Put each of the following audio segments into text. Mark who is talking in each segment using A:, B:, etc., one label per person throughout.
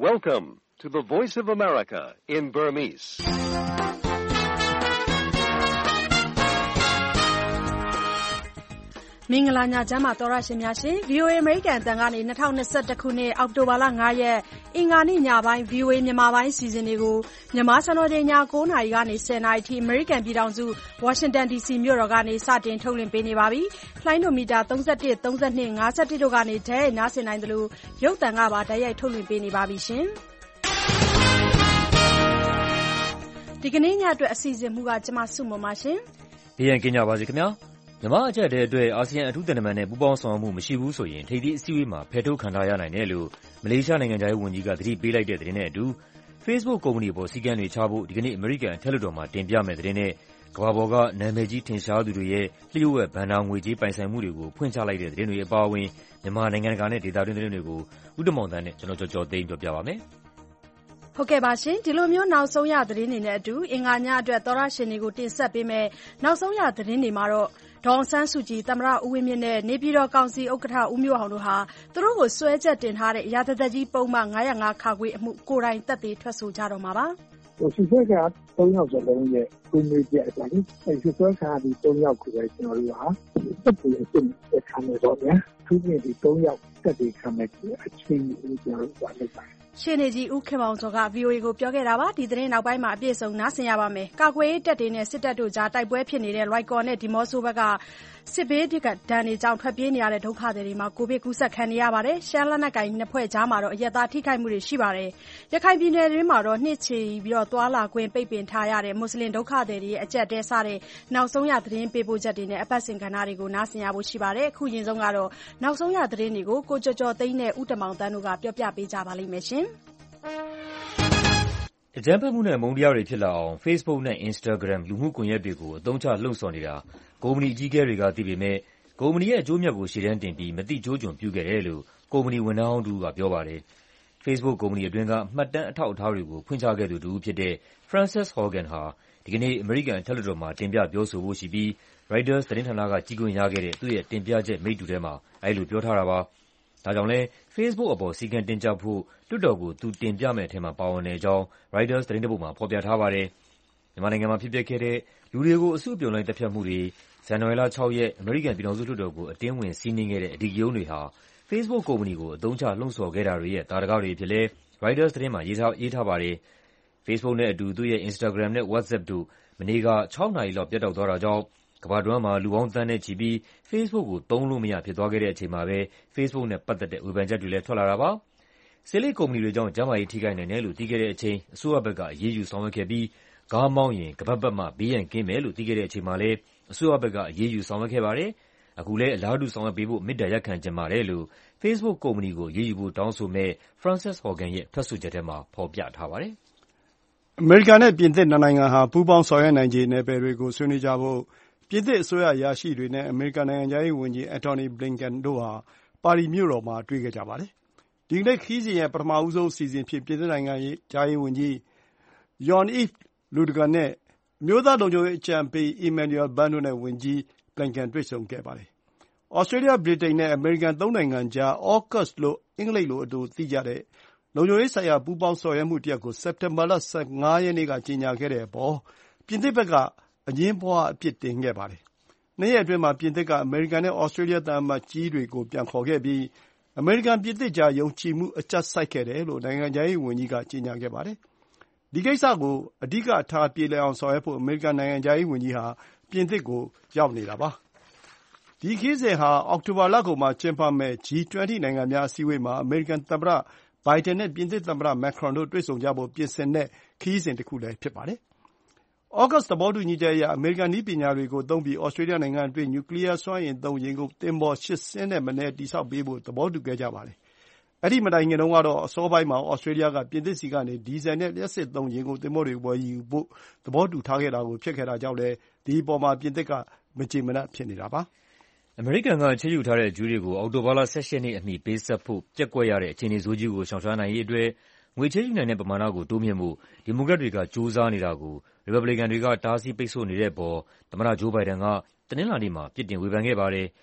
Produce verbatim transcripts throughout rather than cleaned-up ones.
A: Welcome to the Voice of America in Burmese.
B: ။မင်္ဂလာညချမ်းပါသောရရှင်များရှင် ဗီအိုအေ American အသံကနေ၂၀၂၁ခုနှစ်အောက်တိုဘာလ၅ရက်အင်္ဂါနေ့ညပိုင်း ဗီအိုအေ မြန်မာပိုင်းအစီအစဉ်တွေကိုမြန်မာစံတော်ချိန်ည၉နာရီကနေ၁၀နာရီအထိ American ပြည်ထောင်စု Washington ဒီစီ မြို့တော်ကနေစတင်ထုတ်လွှင့်ပေးနေပါပြီ။လှိုင်းဒိုမီတာ၃၁ ၃၂ ၅၁တို့ကနေဓာတ်ရိုက်နားဆင်နိုင်သလိုရုပ်သံကပါဓာတ်ရိုက်ထုတ်လွှင့်ပေးနေပါပြီရှင်။ဒီကနေ့ညအတွက်အစီအစဉ်မူကကျမစုမွန်ပါရှင်
C: ။ဘေးရန်ကင်းကြပါစေခင်ဗျာ။မြန်မာအချက်အတဲ့အတွက်အာဆီယံအထူးတန်တမန်နဲ့ပူးပေါင်းဆောင်ရွက်မှုမရှိဘူးဆိုရင်ထိပ်သီးအစည်းအဝေးမှာဖယ်ထုတ်ခံထားရနိုင်တယ်လို့မလေးရှားနိုင်ငံခြားရေးဝန်ကြီးကသတိပေးလိုက်တဲ့သတင်းနဲ့အတူ Facebook ကုမ္ပဏီပေါ်စည်းကမ်းတွေချဖို့ဒီကနေ့အမေရိကန်အထက်လွှတ်တော်မှာတင်ပြမယ့်သတင်းနဲ့ကမ္ဘာပေါ်ကနာမည်ကြီးထင်ရှားသူတွေရဲ့လျှို့ဝှက်ဘဏ္ဍာငွေကြေးပိုင်ဆိုင်မှုတွေကိုဖွင့်ချလိုက်တဲ့သတင်းတွေအပါအဝင်မြန်မာနိုင်ငံတကာနဲ့ဒေသတွင်းသတင်းတွေကိုဦးတမောင်သန်းနဲ့ကျွန်တော်ကြော်ကြော်သိမ်းပြောပြပါမယ်။
B: ဟုတ်ကဲ့ပါရှင်ဒီလိုမျိုးနောက်ဆုံးရသတင်းတွေနဲ့အတူအင်္ဂါညအတွက်သောရရှင်တွေကိုတင်ဆက်ပေးမယ်နောက်ဆုံးရသတင်းတွေမှာတော့ဒေါ်အောင်ဆန်းစုကြည်သမ္မတဦးဝင်းမြင့်နဲ့နေပြည်တော်ကောင်စီဥက္ကဋ္ဌဦးမျိုးအောင်တို့ဟာသူတို့ကိုစွဲချက်တင်ထားတဲ့ရာဇသက်ကြီးပုံမှန်၅၀၅ခါခွေအမှုကိုယ်တိုင်သက်သေထွက်ဆိုကြတော့မှာပါ
D: ဟိုစစ်ဆွဲကသုံးယောက်စလုံးရဲ့ကိုမေးပြအတိုင်းအဲစစ်ဆွဲခါဒီသုံးယောက်ကိုပဲကျွန်တော်တို့ဟာတက်ပြီးအစ်စ်ခံနေတော့ဗျာသူကြီးဒီသုံးယောက်တက်ပြီးခံမဲ့အချင်းကိုကျွန်တော်တို့ပါလိုက်ပါ
B: ရှင်းနေကြီးဦးခင်မောင်စောက ဗီအိုအေ ကိုပြောခဲ့တာပါဒီသတင်းနောက်ပိုင်းမှာအပြည့်စုံနားဆင်ရပါမယ်ကာကွယ်ရေးတပ်တွေနဲ့စစ်တပ်တို့ကြားတိုက်ပွဲဖြစ်နေတဲ့ လွိုက်ကော်နဲ့ဒီမော့ဆိုဘက်ကစစ်ဘေးဒဏ်တွေကြောင့်ထွက်ပြေးနေရတဲ့ဒုက္ခသည်တွေမှာကိုဗစ်ကူးစက်ခံနေရပါတယ်ရှမ်းလက်နက်ကိုင်နှစ်ဖွဲ့ကြားမှာတော့အရက်သားထိခိုက်မှုတွေရှိပါတယ်ရခိုင်ပြည်နယ်တွင်းမှာတော့နှစ်ချီပြီးတော့သွာလာခွင့်ပိတ်ပင်ထားရတဲ့မွတ်စလင်ဒုက္ခသည်တွေရဲ့အကြက်တဲစတဲ့နောက်ဆုံးရသတင်းပေးပို့ချက်တွေနဲ့အပတ်စဉ်ကဏ္ဍတွေကိုနားဆင်ရဖို့ရှိပါတယ်အခုရင်ဆုံးကတော့နောက်ဆုံးရသတင်းတွေကိုကိုကြော်ကြော်သိန်းနဲ့ဦးတမောင်တန်းတို့ကပြောပြပေးကြပါလိမ့်မယ်ရှင်
C: အကြမ်းဖက်မှုနဲ့အမုန်းတရားတွေဖြစ်လာအောင် Facebook နဲ့ Instagram လူမှုကွန်ရက်တွေကိုအသုံးချလှုံ့ဆော်နေတာကုမ္ပဏီအကြီးအကဲတွေကသိပေမဲ့ကုမ္ပဏီရဲ့အကျိုးအမြတ်ကိုရှေ့တန်းတင်ပြီးမသိကျိုးကျွံပြုခဲ့တယ်လို့ကုမ္ပဏီဝန်ထမ်းဟောင်းတစ်ဦးကပြောပါတယ်။ Facebook ကုမ္ပဏီအတွင်းကမှတ်တမ်းအထောက်အထားတွေကိုဖွင့်ချခဲ့သူတစ်ဦးဖြစ်တဲ့ Frances Haugen ဟာဒီကနေ့အမေရိကန်အထက်လွှတ်တော်မှာတင်ပြပြောဆိုဖို့ရှိပြီး Reuters သတင်းဌာနကကြည့်ခွင့်ရခဲ့တဲ့သူ့ရဲ့တင်ပြချက်မိတ္တူထဲမှာအဲဒီလိုပြောထားတာပါ။ဒါကြောင့်လဲ Facebook အပေါ်စည်းကမ်းတင်းကျပ်ဖို့လွှတ်တော်ကိုသူတင်ပြမယ့်အထဲမှာပါဝင်တဲ့အကြောင်း Reuters သတင်းတစ်ပုဒ်မှာဖော်ပြထားပါတယ်။မြန်မာနိုင်ငံမှာဖြစ်ပျက်ခဲ့တဲ့လူတွေကိုအစုအပြုံလိုက်သတ်ဖြတ်မှုတွေဇန်နဝါရီလ၆ရက်အမေရိကန်ပြည်ထောင်စုလွှတ်တော်ကိုအတင်းဝင်စီးနင်းခဲ့တဲ့အဓိကရုဏ်းတွေဟာ Facebook ကုမ္ပဏီကိုအသုံးချလှုံ့ဆော်ခဲ့တာတွေရဲ့သာဓကတွေအဖြစ်လဲ Reuters သတင်းမှာရေးထားရေးထားပါတယ်။ Facebook နဲ့အတူသူ့ရဲ့ Instagram နဲ့ WhatsApp တို့မနေ့ကခြောက်နာရီလောက်ပြတ်တောက်သွားတာကြောင့်ကမ္ဘာတဝန်းမှာလူပေါင်းသန်းနဲ့ချီပြီး Facebook ကိုသုံးလို့မရဖြစ်သွားခဲ့တဲ့အချိန်မှာပဲ Facebook နဲ့ပတ်သက်တဲ့ဝေဖန်ချက်တွေလည်းထွက်လာတာပါ။ဆေးလိပ်ကုမ္ပဏီတွေကြောင့်ကျန်းမာရေးထိခိုက်နိုင်တယ်လို့သိခဲ့တဲ့အချိန်အစိုးရဘက်ကအရေးယူဆောင်ရွက်ခဲ့ပြီးကားမောင်းရင်ခါးပတ်ပတ်မှဘေးရန်ကင်းမယ်လို့သိခဲ့တဲ့အချိန်မှာလည်းအစိုးရဘက်ကအရေးယူဆောင်ရွက်ခဲ့ပါတယ်။အခုလည်းအလားတူဆောင်ရွက်ပေးဖို့မေတ္တာရပ်ခံချင်ပါတယ်လို့ Facebook ကုမ္ပဏီကိုအရေးယူဖို့တောင်းဆိုမဲ့ Frances Haugen ရဲ့ထွက်ဆိုချက်ထဲမှာဖော်ပြထားပါတယ်
E: ။အမေရိကန်နဲ့ပြင်သစ်နှစ်နိုင်ငံဟာပူးပေါင်းဆောင်ရွက်နိုင်ခြေနယ်ပယ်တွေကိုဆွေးနွေးကြဖို့ပြင်သစ်အစိုးရအရာရှိတွေနဲ့အမေရိကန်နိုင်ငံခြားရေးဝန်ကြီး Antony Blinken တို့ဟာပါရီမြို့တော်မှာတွေ့ခဲ့ကြပါတယ်။ဒီကနေ့ခရီးစဉ်ရဲ့ပထမဆုံးအစီအစဉ်အဖြစ်ပြင်သစ်နိုင်ငံခြားရေးဝန်ကြီး Jean-Yves Le Drian နဲ့အမျိုးသားလုံခြုံရေးအကြံပေး Emmanuel Bun တို့နဲ့ဝန်ကြီး Blinken တွေ့ဆုံခဲ့ပါတယ်။ဩစတြေးလျ၊ဗြိတိန်နဲ့အမေရိကန်သုံးနိုင်ငံကြား AUKUS လို့အင်္ဂလိပ်လိုအတိုသိကြတဲ့လုံခြုံရေးဆိုင်ရာပူးပေါင်းဆောင်ရွက်မှုတစ်ရပ်ကိုစက်တင်ဘာလ၁၅ရက်နေ့ကကြေညာခဲ့တဲ့အပေါ်ပြင်သစ်ဘက်ကအငြင်းပွားအပြစ်တင်ခဲ့ပါတယ်။နှစ်ရက်အတွင်းမှာပြင်သစ်ကအမေရိကန်နဲ့ဩစတြေးလျသံအမတ်ကြီးတွေကိုပြန်ခေါ်ခဲ့ပြီးအမေရိကန်-ပြင်သစ်ကြားယုံကြည်မှုအကျဆိုက်ခဲ့တယ်လို့နိုင်ငံခြားရေးဝန်ကြီးကကြေညာခဲ့ပါတယ်။ဒီကိစ္စကိုအဓိကထားပြေလည်အောင်ဆောင်ရွက်ဖို့အမေရိကန်နိုင်ငံခြားရေးဝန်ကြီးဟာပြင်သစ်ကိုရောက်နေတာပါ။ဒီခရီးစဉ်ဟာအောက်တိုဘာလကုန်မှာကျင်းပမယ့် ဂျီ၂၀ နိုင်ငံများအစည်းအဝေးမှာအမေရိကန်သမ္မတဘိုင်ဒန်နဲ့ပြင်သစ်သမ္မတမက်ခရွန်တို့တွေ့ဆုံကြဖို့ပြင်ဆင်တဲ့ခရီးစဉ်တစ်ခုလည်းဖြစ်ပါတယ်။ AUKUS သဘောတူညီချက်အရအမေရိကန်နည်းပညာတွေကိုသုံးပြီးဩစတြေးလျနိုင်ငံအတွင်းနျူကလီးယားစွမ်းအင်သုံးရေငုပ်သင်္ဘောရှစ်စင်းထက်မနည်းတည်ဆောက်ပေးဖို့သဘောတူခဲ့ကြပါတယ်။အဲဒီမတိုင်ခင်တုန်းကတော့အစောပိုင်းမှာဩစတြေးလျကပြင်သစ်ဆီကနေဒီဇယ်နဲ့လျှပ်စစ်သုံးရေငုပ်သင်္ဘောတွေဝယ်ယူဖို့သဘောတူထားခဲ့တာဖြစ်ခဲ့တာကြောင့်လည်းဒီအပေါ်မှာပြင်သစ်ကမကျေမနပ်ဖြစ်နေတာပါ
C: ။အမေရိကန်ကချေးယူထားတဲ့ကြွေးတွေကိုအောက်တိုဘာလ၁၈ရက်နေ့အမီပေးဆပ်ဖို့ပျက်ကွက်ရတဲ့အခြေအနေဆိုးကြီးကိုရှောင်ရှားနိုင်ရေးအတွက်ငွေချေးယူနိုင်တဲ့ပမာဏကိုတိုးမြှင့်ဖို့ဒီမိုကရက်တွေကကြိုးစားနေတာကိုရီပတ်ဘလီကန်တွေကတားဆီးပိတ်ဆို့နေတဲ့အပေါ်သမ္မတဂျိုးဘိုင်ဒန်ကတနင်္လာနေ့မှာပြစ်တင်ဝေဖန်ခဲ့ပါတယ်။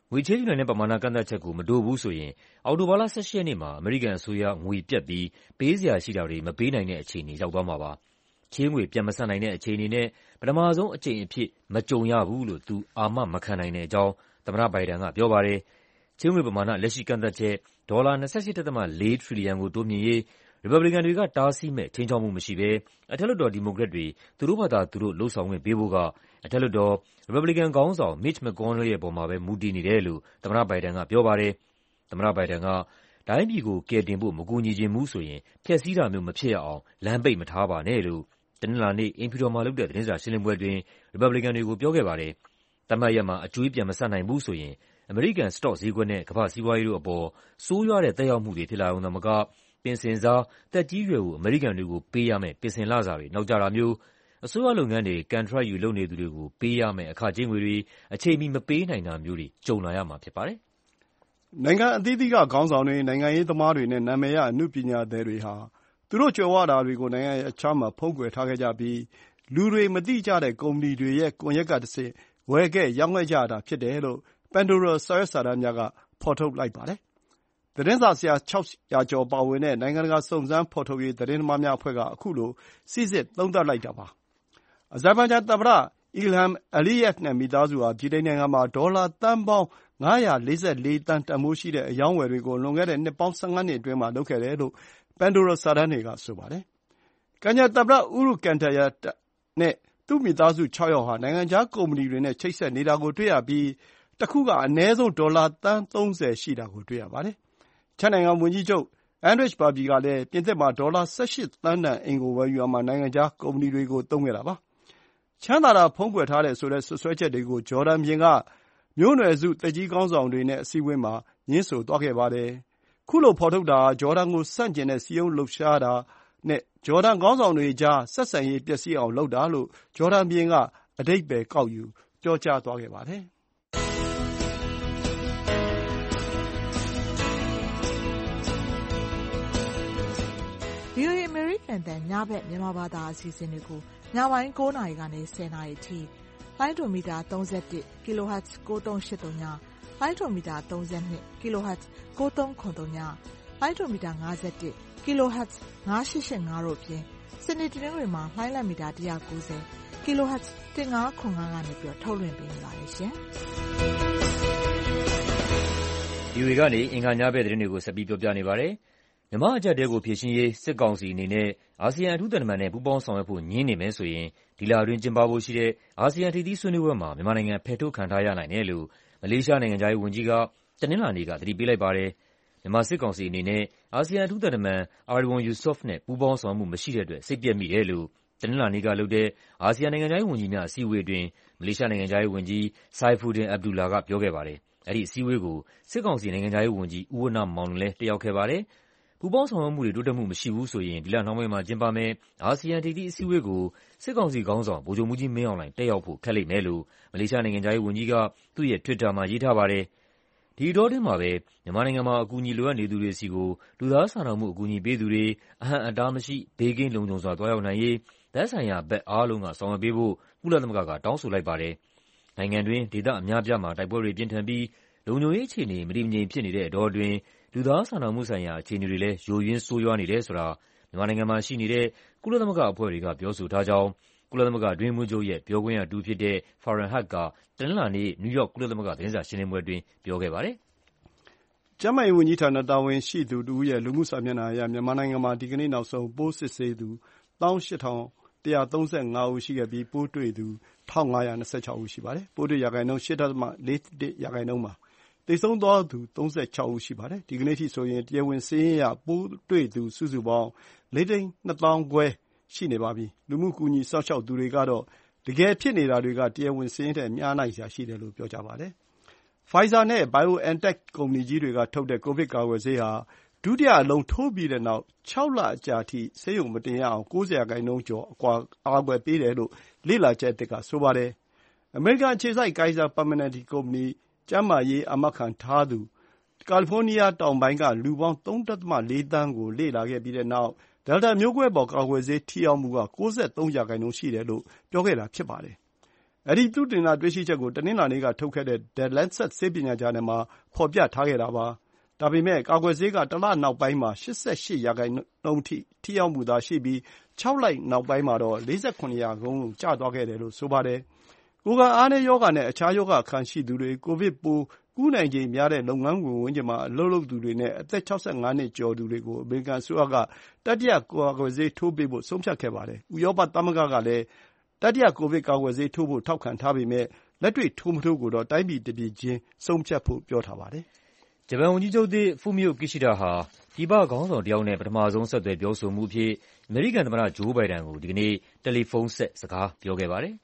C: ငွေချေးယူနိုင်တဲ့ပမာဏကန့်သတ်ချက်ကိုမတိုးဘူးဆိုရင်အောက်တိုဘာလ ၁၈ ရက်နေ့မှာအမေရိကန်အစိုးရငွေပြတ်ပြီးပေးစရာရှိတာတွေမပေးနိုင်တဲ့အခြေအနေရောက်သွားမှာပါ။ချေးငွေပြန်မဆပ်နိုင်တဲ့အခြေအနေနဲ့ပထမဆုံးအကြိမ်အဖြစ်မကြုံရဘူးလို့သူအာမမခံနိုင်တဲ့အကြောင်းသမ္မတဘိုင်ဒန်ကပြောပါတယ်။ချေးငွေပမာဏလက်ရှိကန့်သတ်ချက်ဒေါ်လာ ၂၈.၄ ထရီလီယံကိုတိုးမြှင့်ရေးရီပတ်ဘလီကန်တွေကတားဆီးမဲ့ခြိမ်းခြောက်မှုမရှိဘဲအထက်လွှတ်တော်ဒီမိုကရက်တွေသူတို့ဘာသာသူတို့လုပ်ဆောင်ခွင့်ပေးဖို့ကအထက်လွှတ်တော်ရီပတ်ဘလီကန်ခေါင်းဆောင် Mitch McConnell ရဲ့အပေါ်မှာပဲမူတည်နေတယ်လို့သမ္မတဘိုင်ဒန်ကပြောပါတယ်။သမ္မတဘိုင်ဒန်ကတိုင်းပြည်ကိုကယ်တင်ဖို့မကူညီချင်ဘူးဆိုရင်ဖျက်ဆီးတာမျိုးမဖြစ်ရအောင်လမ်းပိတ်မထားပါနဲ့လို့တနင်္လာနေ့အိမ်ဖြူတော်မှာလုပ်တဲ့သတင်းစာရှင်းလင်းပွဲအတွင်းရီပတ်ဘလီကန်တွေကိုပြောခဲ့ပါတယ်။သတ်မှတ်ရက်မှာအကြွေးပြန်မဆပ်နိုင်ဘူးဆိုရင်အမေရိကန်စတော့ဈေးကွက်နဲ့ကမ္ဘာ့စီးပွားရေးတို့အပေါ်ဆိုးရွားတဲ့သက်ရောက်မှုတွေဖြစ်လာရုံသာမကပင်စင်စားသက်ကြီးရွယ်အိုအမေရိကန်တွေကိုပေးရမယ့်ပင်စင်လစာတွေနောက်ကျတာမျိုးအစိုးရလုပ်ငန်းတွေကန်ထရိုက်ယူလုပ်နေသူတွေကိုပေးရမယ့်အခကြေးငွေတွေအချိန်မီမပေးနိုင်တာမျိုးတွေကြုံလာရမှာဖြစ်ပါတယ်
E: ။နိုင်ငံအသီးသီးကခေါင်းဆောင်တွေ၊နိုင်ငံရေးသမားတွေနဲ့နာမည်ရအနုပညာသည်တွေဟာသူတို့ကြွယ်ဝတာတွေကိုနိုင်ငံခြားမှာဖုံးကွယ်ထားခဲ့ကြပြီးလူတွေမသိကြတဲ့ကုမ္ပဏီတွေရဲ့ကွန်ရက်ကတဆင့်ဝယ်ခဲ့ရောင်းခဲ့ကြတာဖြစ်တယ်လို့ Pandora စာရွက်စာတမ်းများကဖော်ထုတ်လိုက်ပါတယ်။သတင်းစာဆရာခြောက်ရာကျော်ပါဝင်တဲ့နိုင်ငံတကာစုံစမ်းဖော်ထုတ်ရေးသတင်းသမားများအဖွဲ့ကခုလိုစိစစ်သုံးသပ်လိုက်တာပါ။အဇာဘိုင်ဂျန်သမ္မတ Ilham Aliyev နဲ့မိသားစုဟာဗြိတိန်နိုင်ငံမှာဒေါ်လာသန်းပေါင်းငါးရာလေးဆယ်လေးသန်းတန်ဖိုးရှိတဲ့အရောင်းအဝယ်တွေကိုလွန်ခဲ့တဲ့နှစ်ပေါင်း၁၅နှစ်အတွင်းမှာလုပ်ခဲ့တယ်လို့ Pandora စာတမ်းတွေကဆိုပါတယ်။ကင်ညာသမ္မတ Uhuru Kenyatta နဲ့သူ့မိသားစုခြောက်ယောက်ဟာနိုင်ငံခြားကုမ္ပဏီတွေနဲ့ချိတ်ဆက်နေတာကိုတွေ့ရပြီးတခုကအနည်းဆုံးဒေါ်လာသန်းသုံးဆယ်ရှိတာကိုတွေ့ရပါတယ်။ချက်နိုင်ငံဝန်ကြီးချုပ် Andrej Babis ကလည်းပြင်သစ်မှာဒေါ်လာ၁၈သန်းတန်အိမ်ကိုဝယ်ယူရာမှာနိုင်ငံခြားကုမ္ပဏီတွေကိုသုံးခဲ့တာပါ။ချမ်းသာတာဖုံးကွယ်ထားတယ်ဆိုတဲ့စွပ်စွဲချက်တွေကိုဂျော်ဒန်ဘုရင်ကမျိုးနွယ်စုသက်ကြီးခေါင်းဆောင်တွေနဲ့အစည်းအဝေးမှာငြင်းဆိုသွားခဲ့ပါတယ်။ခုလိုဖော်ထုတ်တာဟာဂျော်ဒန်ကိုဆန့်ကျင်တဲ့စည်းရုံးလှုပ်ရှားတာနဲ့ဂျော်ဒန်ခေါင်းဆောင်တွေကြားဆက်ဆံရေးပျက်စီးအောင်လုပ်တာလို့ဂျော်ဒန်ဘုရင်ကအဓိပ္ပါယ်ကောက်ယူပြောကြားသွားခဲ့ပါတယ်။
F: ဗွီအိုအေ အမေရိကန်အသံညဘက်မြန်မာဘာသာအစီအစဉ်တွေကိုညပိုင်း၉နာရီကနေ၁၀နာရီအထိလိုင်းဒိုမီတာ၃၁ kHz ၉၃၈၃ညလိုင်းဒိုမီတာ၃၂ kHz ၉၃၇၃ညလိုင်းဒိုမီတာ၅၁ kHz ၅၈၈၅တို့ဖြင့်စနေတနင်္ဂနွေမှာလိုင်းလံမီတာ၁၉၀ kHz ၁၅၇၅ကနေပြီးထုတ်လွှင့်ပေးနေပါတယ်ရှင်။
C: ဗွီအိုအေကနေအင်္ဂါညဘက်သတင်းတွေကိုဆက်ပြီးပြောပြနေပါတယ်။မြန်မာ့အကျပ်အတည်းကိုဖြေရှင်းရေးစစ်ကောင်စီအနေနဲ့အာဆီယံအထူးသံတမန်နဲ့ပူးပေါင်းဆောင်ရွက်ဖို့ငြင်းနေမယ်ဆိုရင်ဒီလအတွင်းကျင်းပဖို့ရှိတဲ့အာဆီယံထိပ်သီးဆွေးနွေးပွဲမှာမြန်မာနိုင်ငံဖယ်ထုတ်ခံထားရနိုင်တယ်လို့မလေးရှားနိုင်ငံခြားရေးဝန်ကြီးကတနင်္လာနေ့ကသတိပေးလိုက်ပါတယ်။မြန်မာစစ်ကောင်စီအနေနဲ့အာဆီယံအထူးသံတမန် Erywan Yusof နဲ့ပူးပေါင်းဆောင်ရွက်မှုမရှိတဲ့အတွက်စိတ်ပျက်မိတယ်လို့တနင်္လာနေ့ကလုပ်တဲ့အာဆီယံနိုင်ငံခြားရေးဝန်ကြီးများအစည်းအဝေးအတွင်းမလေးရှားနိုင်ငံခြားရေးဝန်ကြီး Saifuddin Abdullah ကပြောခဲ့ပါတယ်။အဲဒီအစည်းအဝေးကိုစစ်ကောင်စီနိုင်ငံခြားရေးဝန်ကြီးဦးဝဏ္ဏမောင်လွင်လည်းတက်ရောက်ခဲ့ပါတယ်။ပူးပေါင်းဆောင်ရွက်မှုတွေတိုးတက်မှုမရှိဘူးဆိုရင်ဒီလနှောင်းပိုင်းမှာကျင်းပမယ့်အာဆီယံထိပ်သီးအစည်းအဝေးကိုစစ်ကောင်စီခေါင်းဆောင်ဗိုလ်ချုပ်မှူးကြီးမင်းအောင်လှိုင်တက်ရောက်ဖို့ခက်လိမ့်မယ်လို့မလေးရှားနိုင်ငံခြားရေးဝန်ကြီးကသူ့ရဲ့ Twitter မှာရေးထားပါတယ်။ဒီအတောအတွင်းမှာပဲမြန်မာနိုင်ငံမှာအကူအညီလိုအပ်နေသူတွေဆီကိုလူသားစာနာမှုအကူအညီပေးသူတွေအဟန့်အတားမရှိဘေးကင်းလုံခြုံစွာသွားရောက်နိုင်ရေးသက်ဆိုင်ရာဘက်အားလုံးကဆောင်ရွက်ပေးဖို့ကုလသမဂ္ဂကတောင်းဆိုလိုက်ပါတယ်။နိုင်ငံတွင်းဒေသအများအပြားမှာတိုက်ပွဲတွေပြင်းထန်ပြီးလုံခြုံရေးအခြေအနေမတည်မငြိမ်ဖြစ်နေတဲ့အတောအတွင်းလူသားစာနာမှုဆိုင်ရာအခြေအနေတွေလည်းယိုယွင်းဆိုးရွားနေတယ်ဆိုတာမြန်မာနိုင်ငံမှာရှိနေတဲ့ကုလသမဂ္ဂအဖွဲ့တွေကပြောဆိုထားကြောင်းကုလသမဂ္ဂအတွင်းရေးမှူးချုပ်ရဲ့ပြောခွင့်ရတူဖြစ်တဲ့ Farhan Haq ကတနင်္လာနေ့နယူးယောက်ကုလသမဂ္ဂသတင်းစာရှင်းလင်းပွဲအတွင်းပြောခဲ့ပါတယ်
E: ။ကျန်းမာရေးဝန်ကြီးဌာနတာဝန်ရှိသူတဦးရဲ့လူမှုစာမျက်နှာအရမြန်မာနိုင်ငံမှာဒီကနေ့နောက်ဆုံးပိုးစစ်ဆေးသူ၁၈,၁၃၅ဦးရှိခဲ့ပြီးပိုးတွေ့သူ၁,၅၂၆ဦးရှိပါတယ်။ပိုးတွေ့ရာခိုင်နှုန်း ၈.၄၁ ရာခိုင်နှုန်းပါ။သေဆုံးသွားသူ၃၆ဦးရှိပါတယ်။ဒီကနေ့ထိဆိုရင်တရားဝင်စာရင်းအရပိုးတွေ့သူစုစုပေါင်းလေးသိန်းနှစ်သောင်းခွဲရှိနေပါပြီ။လူမှုကူညီစောင့်ရှောက်သူတွေကတော့တကယ်ဖြစ်နေတာတွေကတရားဝင်စာရင်းထက်များနိုင်စရာရှိတယ်လို့ပြောကြပါတယ်။ Pfizer နဲ့ BioNTech ကုမ္ပဏီကြီးတွေကထုတ်တဲ့ကိုဗစ်ကာကွယ်ဆေးဟာဒုတိယအလုံးထိုးပြီးတဲ့နောက်ခြောက်လအကြာထိဆေးရုံမတင်ရအောင်၉၀ရာခိုင်နှုန်းကျော်အကာအကွယ်ပေးတယ်လို့လေ့လာချက်အသစ်ကဆိုပါတယ်။အမေရိကန်အခြေစိုက် Kaiser Permanente ကုမ္ပဏီကျန်းမာရေးအာမခံထားသူကာလီဖိုးနီးယားတောင်ပိုင်းကလူပေါင်း ၃.၄ သန်းကိုလေ့လာခဲ့ပြီးတဲ့နောက် Delta မျိုးကွဲအပေါ်ကာကွယ်ဆေးထိရောက်မှုက၉၃ရာခိုင်နှုန်းရှိတယ်လို့ပြောခဲ့တာဖြစ်ပါတယ်။အဲဒီသုတေသနတွေ့ရှိချက်ကိုတနင်္လာနေ့ကထုတ်ခဲ့တဲ့ The Lancet ဆေးပညာဂျာနယ်မှာဖော်ပြထားခဲ့တာပါ။ဒါပေမဲ့ကာကွယ်ဆေးကတလနောက်ပိုင်းမှာ ၈၈ ရာခိုင်နှုန်းထိထိရောက်မှုသာရှိပြီးခြောက်လနောက်ပိုင်းမှာတော့ ၄၇ ရာခိုင်နှုန်းကျသွားခဲ့တယ်လို့ဆိုပါတယ်။ကိုယ်ခံအားနည်းရောဂါနဲ့အခြားရောဂါအခံရှိသူတွေ၊ကိုဗစ်ပိုးကူးနိုင်ခြေများတဲ့လုပ်ငန်းခွင်ဝန်းကျင်မှာအလုပ်လုပ်သူတွေနဲ့အသက် ၆၅ နှစ်ကျော်သူတွေကိုအမေရိကန်အစိုးရကတတိယကာကွယ်ဆေးထိုးပေးဖို့ဆုံးဖြတ်ခဲ့ပါတယ်။ဥရောပသမဂ္ဂကလည်းတတိယကိုဗစ်ကာကွယ်ဆေးထိုးဖို့ထောက်ခံထားပေမဲ့လက်တွေ့ထိုးမထိုးကိုတော့တိုင်းပြည်တပြည်ချင်းဆုံးဖြတ်ဖို့ပြောထားပါတယ်
C: ။ဂျပန်ဝန်ကြီးချုပ်သစ် Fumio Kishida ဟာပြည်ပခေါင်းဆောင်တယောက်နဲ့ပထမဆုံးဆက်သွယ်ပြောဆိုမှုအဖြစ်အမေရိကန်သမ္မတဂျိုးဘိုင်ဒန်ကိုဒီကနေ့တယ်လီဖုန်းဆက်စကားပြောခဲ့ပါတယ်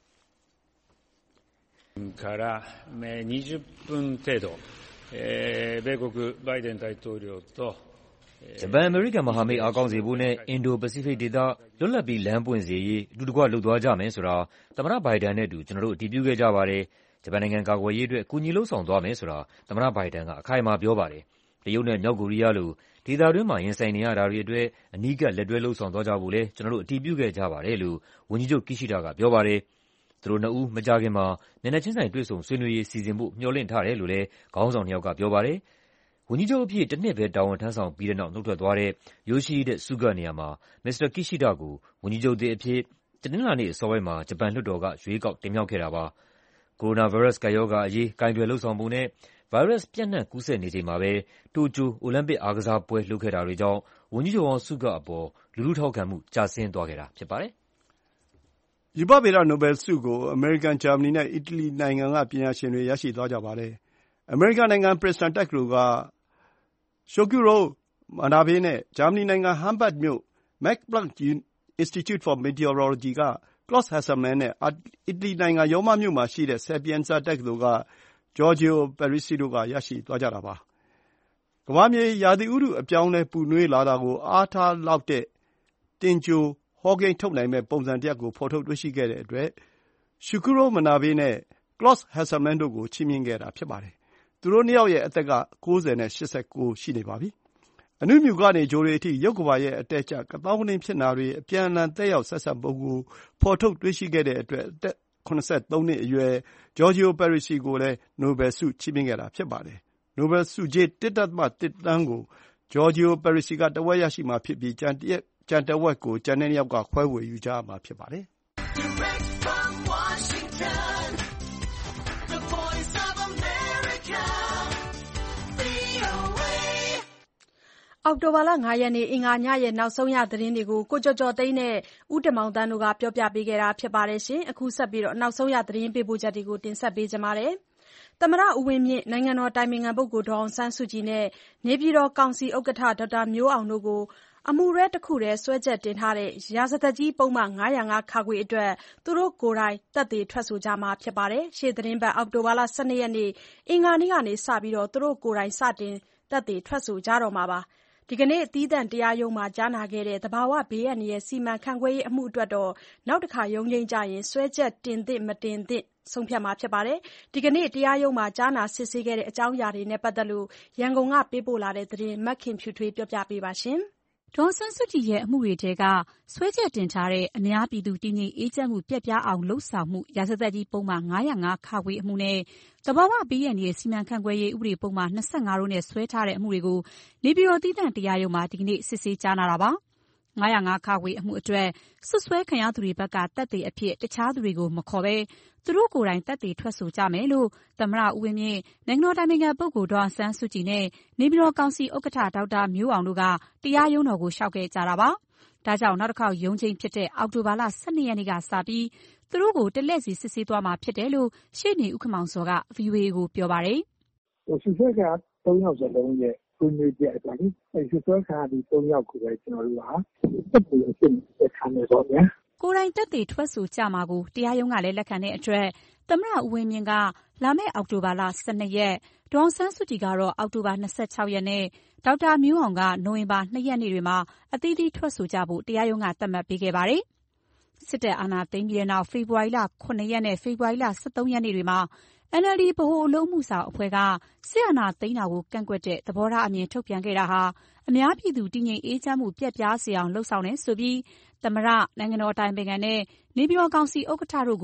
G: からにじゅっぷん程度、米国バイデン大統領と
C: ဂျပန်အမေရိကန်မဟာမိတ်အားကောင်းစေဖို့နဲ့အင်ဒိုပစိဖိတ်ဒေသလွတ်လပ်ပြီးလမ်းပွင့်စေရေးအတူတကွလှုပ်သွားကြမယ်ဆိုတာသမ္မတဘိုင်ဒန်နဲ့အတူကျွန်တော်တို့အတည်ပြုခဲ့ကြပါတယ်။ဂျပန်နိုင်ငံကာကွယ်ရေးအတွက်ကူညီလှုပ်ဆောင်သွားမယ်ဆိုတာသမ္မတဘိုင်ဒန်ကအခိုင်အမာပြောပါတယ်။တရုတ်နဲ့မြောက်ကိုရီးယားလိုဒေသတွင်းမှာရင်ဆိုင်နေရတာတွေအတွက်အနီးကပ်လက်တွဲလှုပ်ဆောင်သွားကြဖို့လည်းကျွန်တော်တို့အတည်ပြုခဲ့ကြပါတယ်လို့ဝန်ကြီးချုပ် Kishida ကပြောပါတယ်။သူတို့နှစ်ဦးမကြာခင်မှာမျက်နှာချင်းဆိုင်တွေ့ဆုံဆွေးနွေးရေးစီစဉ်ဖို့မျှော်လင့်ထားတယ်လို့လည်းခေါင်းဆောင်နှစ်ယောက်ကပြောပါတယ်။ဝန်ကြီးချုပ်အဖြစ်တနှစ်ပဲတာဝန်ထမ်းဆောင်ပြီးတဲ့နောက်နှုတ်ထွက်သွားတဲ့ Yoshihide Suga နေရာမှာမစ္စတာ Kishida ကိုဝန်ကြီးချုပ်သစ်အဖြစ်တနင်္လာနေ့အစောပိုင်းမှာဂျပန်လွှတ်တော်ကရွေးကောက်တင်မြှောက်ခဲ့တာပါ။ကိုရိုနာဗိုင်းရပ်စ်ကပ်ရောဂါအရေးကိုင်တွယ်လုပ်ဆောင်ပုံနဲ့ဗိုင်းရပ်စ်ပြန့်နှံ့ကူးစက်နေချိန်မှာပဲတိုကျိုအိုလံပစ်အားကစားပွဲလုပ်ခဲ့တာတွေကြောင့်ဝန်ကြီးချုပ်ဟောင်း Suga အပေါ်လူထုထောက်ခံမှုကျဆင်းသွားခဲ့တာဖြစ်ပါတယ်
E: ။ရူပဗေဒနိုဘယ်ဆုကိုအမေရိကန်၊ဂျာမနီနဲ့အီတလီနိုင်ငံကပညာရှင်တွေရရှိသွားကြပါတယ်။အမေရိကန်နိုင်ငံပရစ္စတန်တက္ကသိုလ်က Shokuro Manabe နဲ့ဂျာမနီနိုင်ငံဟမ်းဘတ်မြို့ Max Planck Institute for Meteorology က Klaus Hasselmann နဲ့အီတလီနိုင်ငံရောမမြို့မှာရှိတဲ့ Sapienza တက္ကသိုလ်က Giorgio Parisi တို့ကရရှိသွားကြတာပါ။ကမ္ဘာမြေရာသီဥတုအပြောင်းအလဲပူနွေးလာတာကိုအားထားလောက်တဲ့တင်ကြိုဟောကိန်းထုတ်နိုင်မယ့်ပုံစံတရပ်ကိုဖော်ထုတ်တွေ့ရှိခဲ့တဲ့အတွက် Shokuro Manabe နဲ့ Klaus Hasselmann တို့ကိုချီးမြှင့်ခဲ့တာဖြစ်ပါတယ်။သူတို့နှစ်ယောက်ရဲ့အသက်ကကိုးဆယ်နဲ့ရှစ်ဆယ့်ကိုးရှိနေပါပြီ။အနုမြူကနေဂြိုဟ်တွေအထိရုပ်ကမ္ဘာရဲ့အတက်အကျကသောင်းကနင်းဖြစ်တာတွေအပြန်အလှန်သက်ရောက်ဆက်စပ်ပုံကိုဖော်ထုတ်တွေ့ရှိခဲ့တဲ့အတွက်အသက်၇၃နှစ်အရွယ် Giorgio Parisi ကိုလည်းနိုဘယ်ဆုချီးမြှင့်ခဲ့တာဖြစ်ပါတယ်။နိုဘယ်ဆုကြေး တစ်ဒသမတစ်သန်းကို Giorgio Parisi ကတဝက်ရရှိမှာဖြစ်ပြီးကျန်ကျန်တဝက်ကိုကျန်တဲ့နှစ်ယောက်ကခွဲဝေယူကြရမှာဖြစ်ပါတယ်။
B: အောက်တိုဘာလ၅ရက်နေ့အင်္ဂါညရဲ့နောက်ဆုံးရသတင်းတွေကိုကိုကျော်ကျော်သိန်းနဲ့ဦးတင်မောင်သန်းတို့ကပြောပြပေးခဲ့တာဖြစ်ပါတယ်။အခုဆက်ပြီးနောက်ဆုံးရသတင်းပေးပို့ချက်တွေကိုတင်ဆက်ပေးကြပါမယ်။သမ္မတဦးဝင်းမြင့်၊နိုင်ငံတော်အတိုင်ပင်ခံပုဂ္ဂိုလ်ဒေါ်အောင်ဆန်းစုကြည်နဲ့နေပြည်တော်ကောင်စီဥက္ကဋ္ဌဒေါက်တာမျိုးအောင်တို့ကိုအမှုတွဲတခုတည်းစွဲချက်တင်ထားတဲ့ရာဇသတ်ကြီးပုဒ်မ၅၀၅ (ခ) အတွက်သူတို့ကိုယ်တိုင်သက်သေထွက်ဆိုကြမှာဖြစ်ပါတယ်။ရှေ့သီတင်းပတ်အောက်တိုဘာလ၁၂ရက်နေ့အင်္ဂါနေ့ကစပြီးသူတို့ကိုယ်တိုင်စတင်သက်သေထွက်ဆိုကြတော့မှာပါ။ဒီကနေ့သီးသန့်တရားရုံးမှာကြားနာခဲ့တဲ့သဘာဝဘေးအန္တရာယ်စီမံခန့်ခွဲရေးအမှုအတွက်တော့နောက်တခါရုံးချိန်းကျရင်စွဲချက်တင်သင့်မတင်သင့်ဆုံးဖြတ်မှာဖြစ်ပါတယ်။ဒီကနေ့တရားရုံးမှာကြားနာစစ်ဆေးခဲ့တဲ့အကြောင်းအရာတွေနဲ့ပတ်သက်လို့ရန်ကုန်ကပေးပို့လာတဲ့သတင်းမခင်ဖြူထွေးပြောပြပေးပါရှင်။
H: ဒေါ်အောင်ဆန်းစုကြည်ရဲ့အမှုတွေထဲကစွဲချက်တင်ထားတဲ့အများပြည်သူတည်ငြိမ်အေးချမ်းမှုပျက်ပြားအောင်လုပ်ဆောင်မှုရာဇသတ်ကြီးပုဒ်မ၅၀၅ (ခ) အမှုနဲ့သဘာဝဘေးအန္တရာယ်စီမံခန့်ခွဲရေးဥပဒေပုဒ်မ၂၅တို့နဲ့စွဲထားတဲ့အမှုတွေကိုနေပြည်တော်သီးသန့်တရားရုံးမှာဒီကနေ့စစ်ဆေးကြားနာတာပါ။၅၀၅ (ခ) အမှုအတွက်စွပ်စွဲခံရသူတွေဘက်ကသက်သေအဖြစ်တခြားသူတွေကိုမခေါ်ဘဲသူတို့ကိုယ်တိုင်သက်သေထွက်ဆိုကြမယ်လို့သမ္မတဦးဝင်းမြင့်၊နိုင်ငံတော်အတိုင်ပင်ခံပုဂ္ဂိုလ်ဒေါ်အောင်ဆန်းစုကြည်နဲ့နေပြည်တော်ကောင်စီဥက္ကဋ္ဌဒေါက်တာမျိုးအောင်တို့ကတရားရုံးတော်ကိုလျှောက်ခဲ့ကြတာပါ။ဒါကြောင့်နောက်တစ်ခေါက်ရုံးချိန်းဖြစ်တဲ့အောက်တိုဘာလ၁၂ရက်နေ့ကစပြီးသူတို့ကိုတလှည့်စီစစ်ဆေးသွားမှာဖြစ်တယ်လို့ရှေ့နေဦးခင်မောင်စောက ဗွီအိုအေကိုပြောပါတယ်
D: ။စွပ်စွဲခံသုံးယောက်စလုံးရဲ့ဆွေးနွေးချက်အတိုင်းအဲဒီစွပ်စွဲခံဒီသုံးယောက်ကိုပဲကျွန်တော်တို့ကတက်ပြီးအဖြစ်ဆက်ခံနေတော့ဗျာ
H: ။ကိုယ်တိုင်သက်သေထွက်ဆိုကြမှာကိုတရားရုံးကလည်းလက်ခံတဲ့အတွက်သမ္မတဦးဝင်းမြင့်ကလာမယ့်အောက်တိုဘာလ၁၂ရက်ဒေါ်အောင်ဆန်းစုကြည်ကတော့အောက်တိုဘာ၂၆ရက်နဲ့ဒေါက်တာမျိုးအောင်ကနိုဝင်ဘာ၂ရက်နေ့တွေမှာအသီးသီးထွက်ဆိုကြဖို့တရားရုံးကသတ်မှတ်ပေးခဲ့ပါတယ်။စစ်တပ်အာဏာသိမ်းပြီးတဲ့နောက်ဖေဖော်ဝါရီလ၇ရက်နဲ့ဖေဖော်ဝါရီလ၁၃ရက်နေ့တွေမှာ အန်အယ်လ်ဒီ ဗဟိုအလုပ်အမှုဆောင်အဖွဲ့ကစစ်အာဏာသိမ်းတာကိုကန့်ကွက်တဲ့သဘောထားအမြင်ထုတ်ပြန်ခဲ့တာဟာအများပြည်သူတည်ငြိမ်အေးချမ်းမှုပျက်ပြားစေအောင်လုပ်ဆောင်တယ်ဆိုပြီးသမ္မတ၊နိုင်ငံတော်အတိုင်ပင်ခံနဲ့နေပြည်တော်ကောင်စီဥက္ကဋ္ဌတို့ကို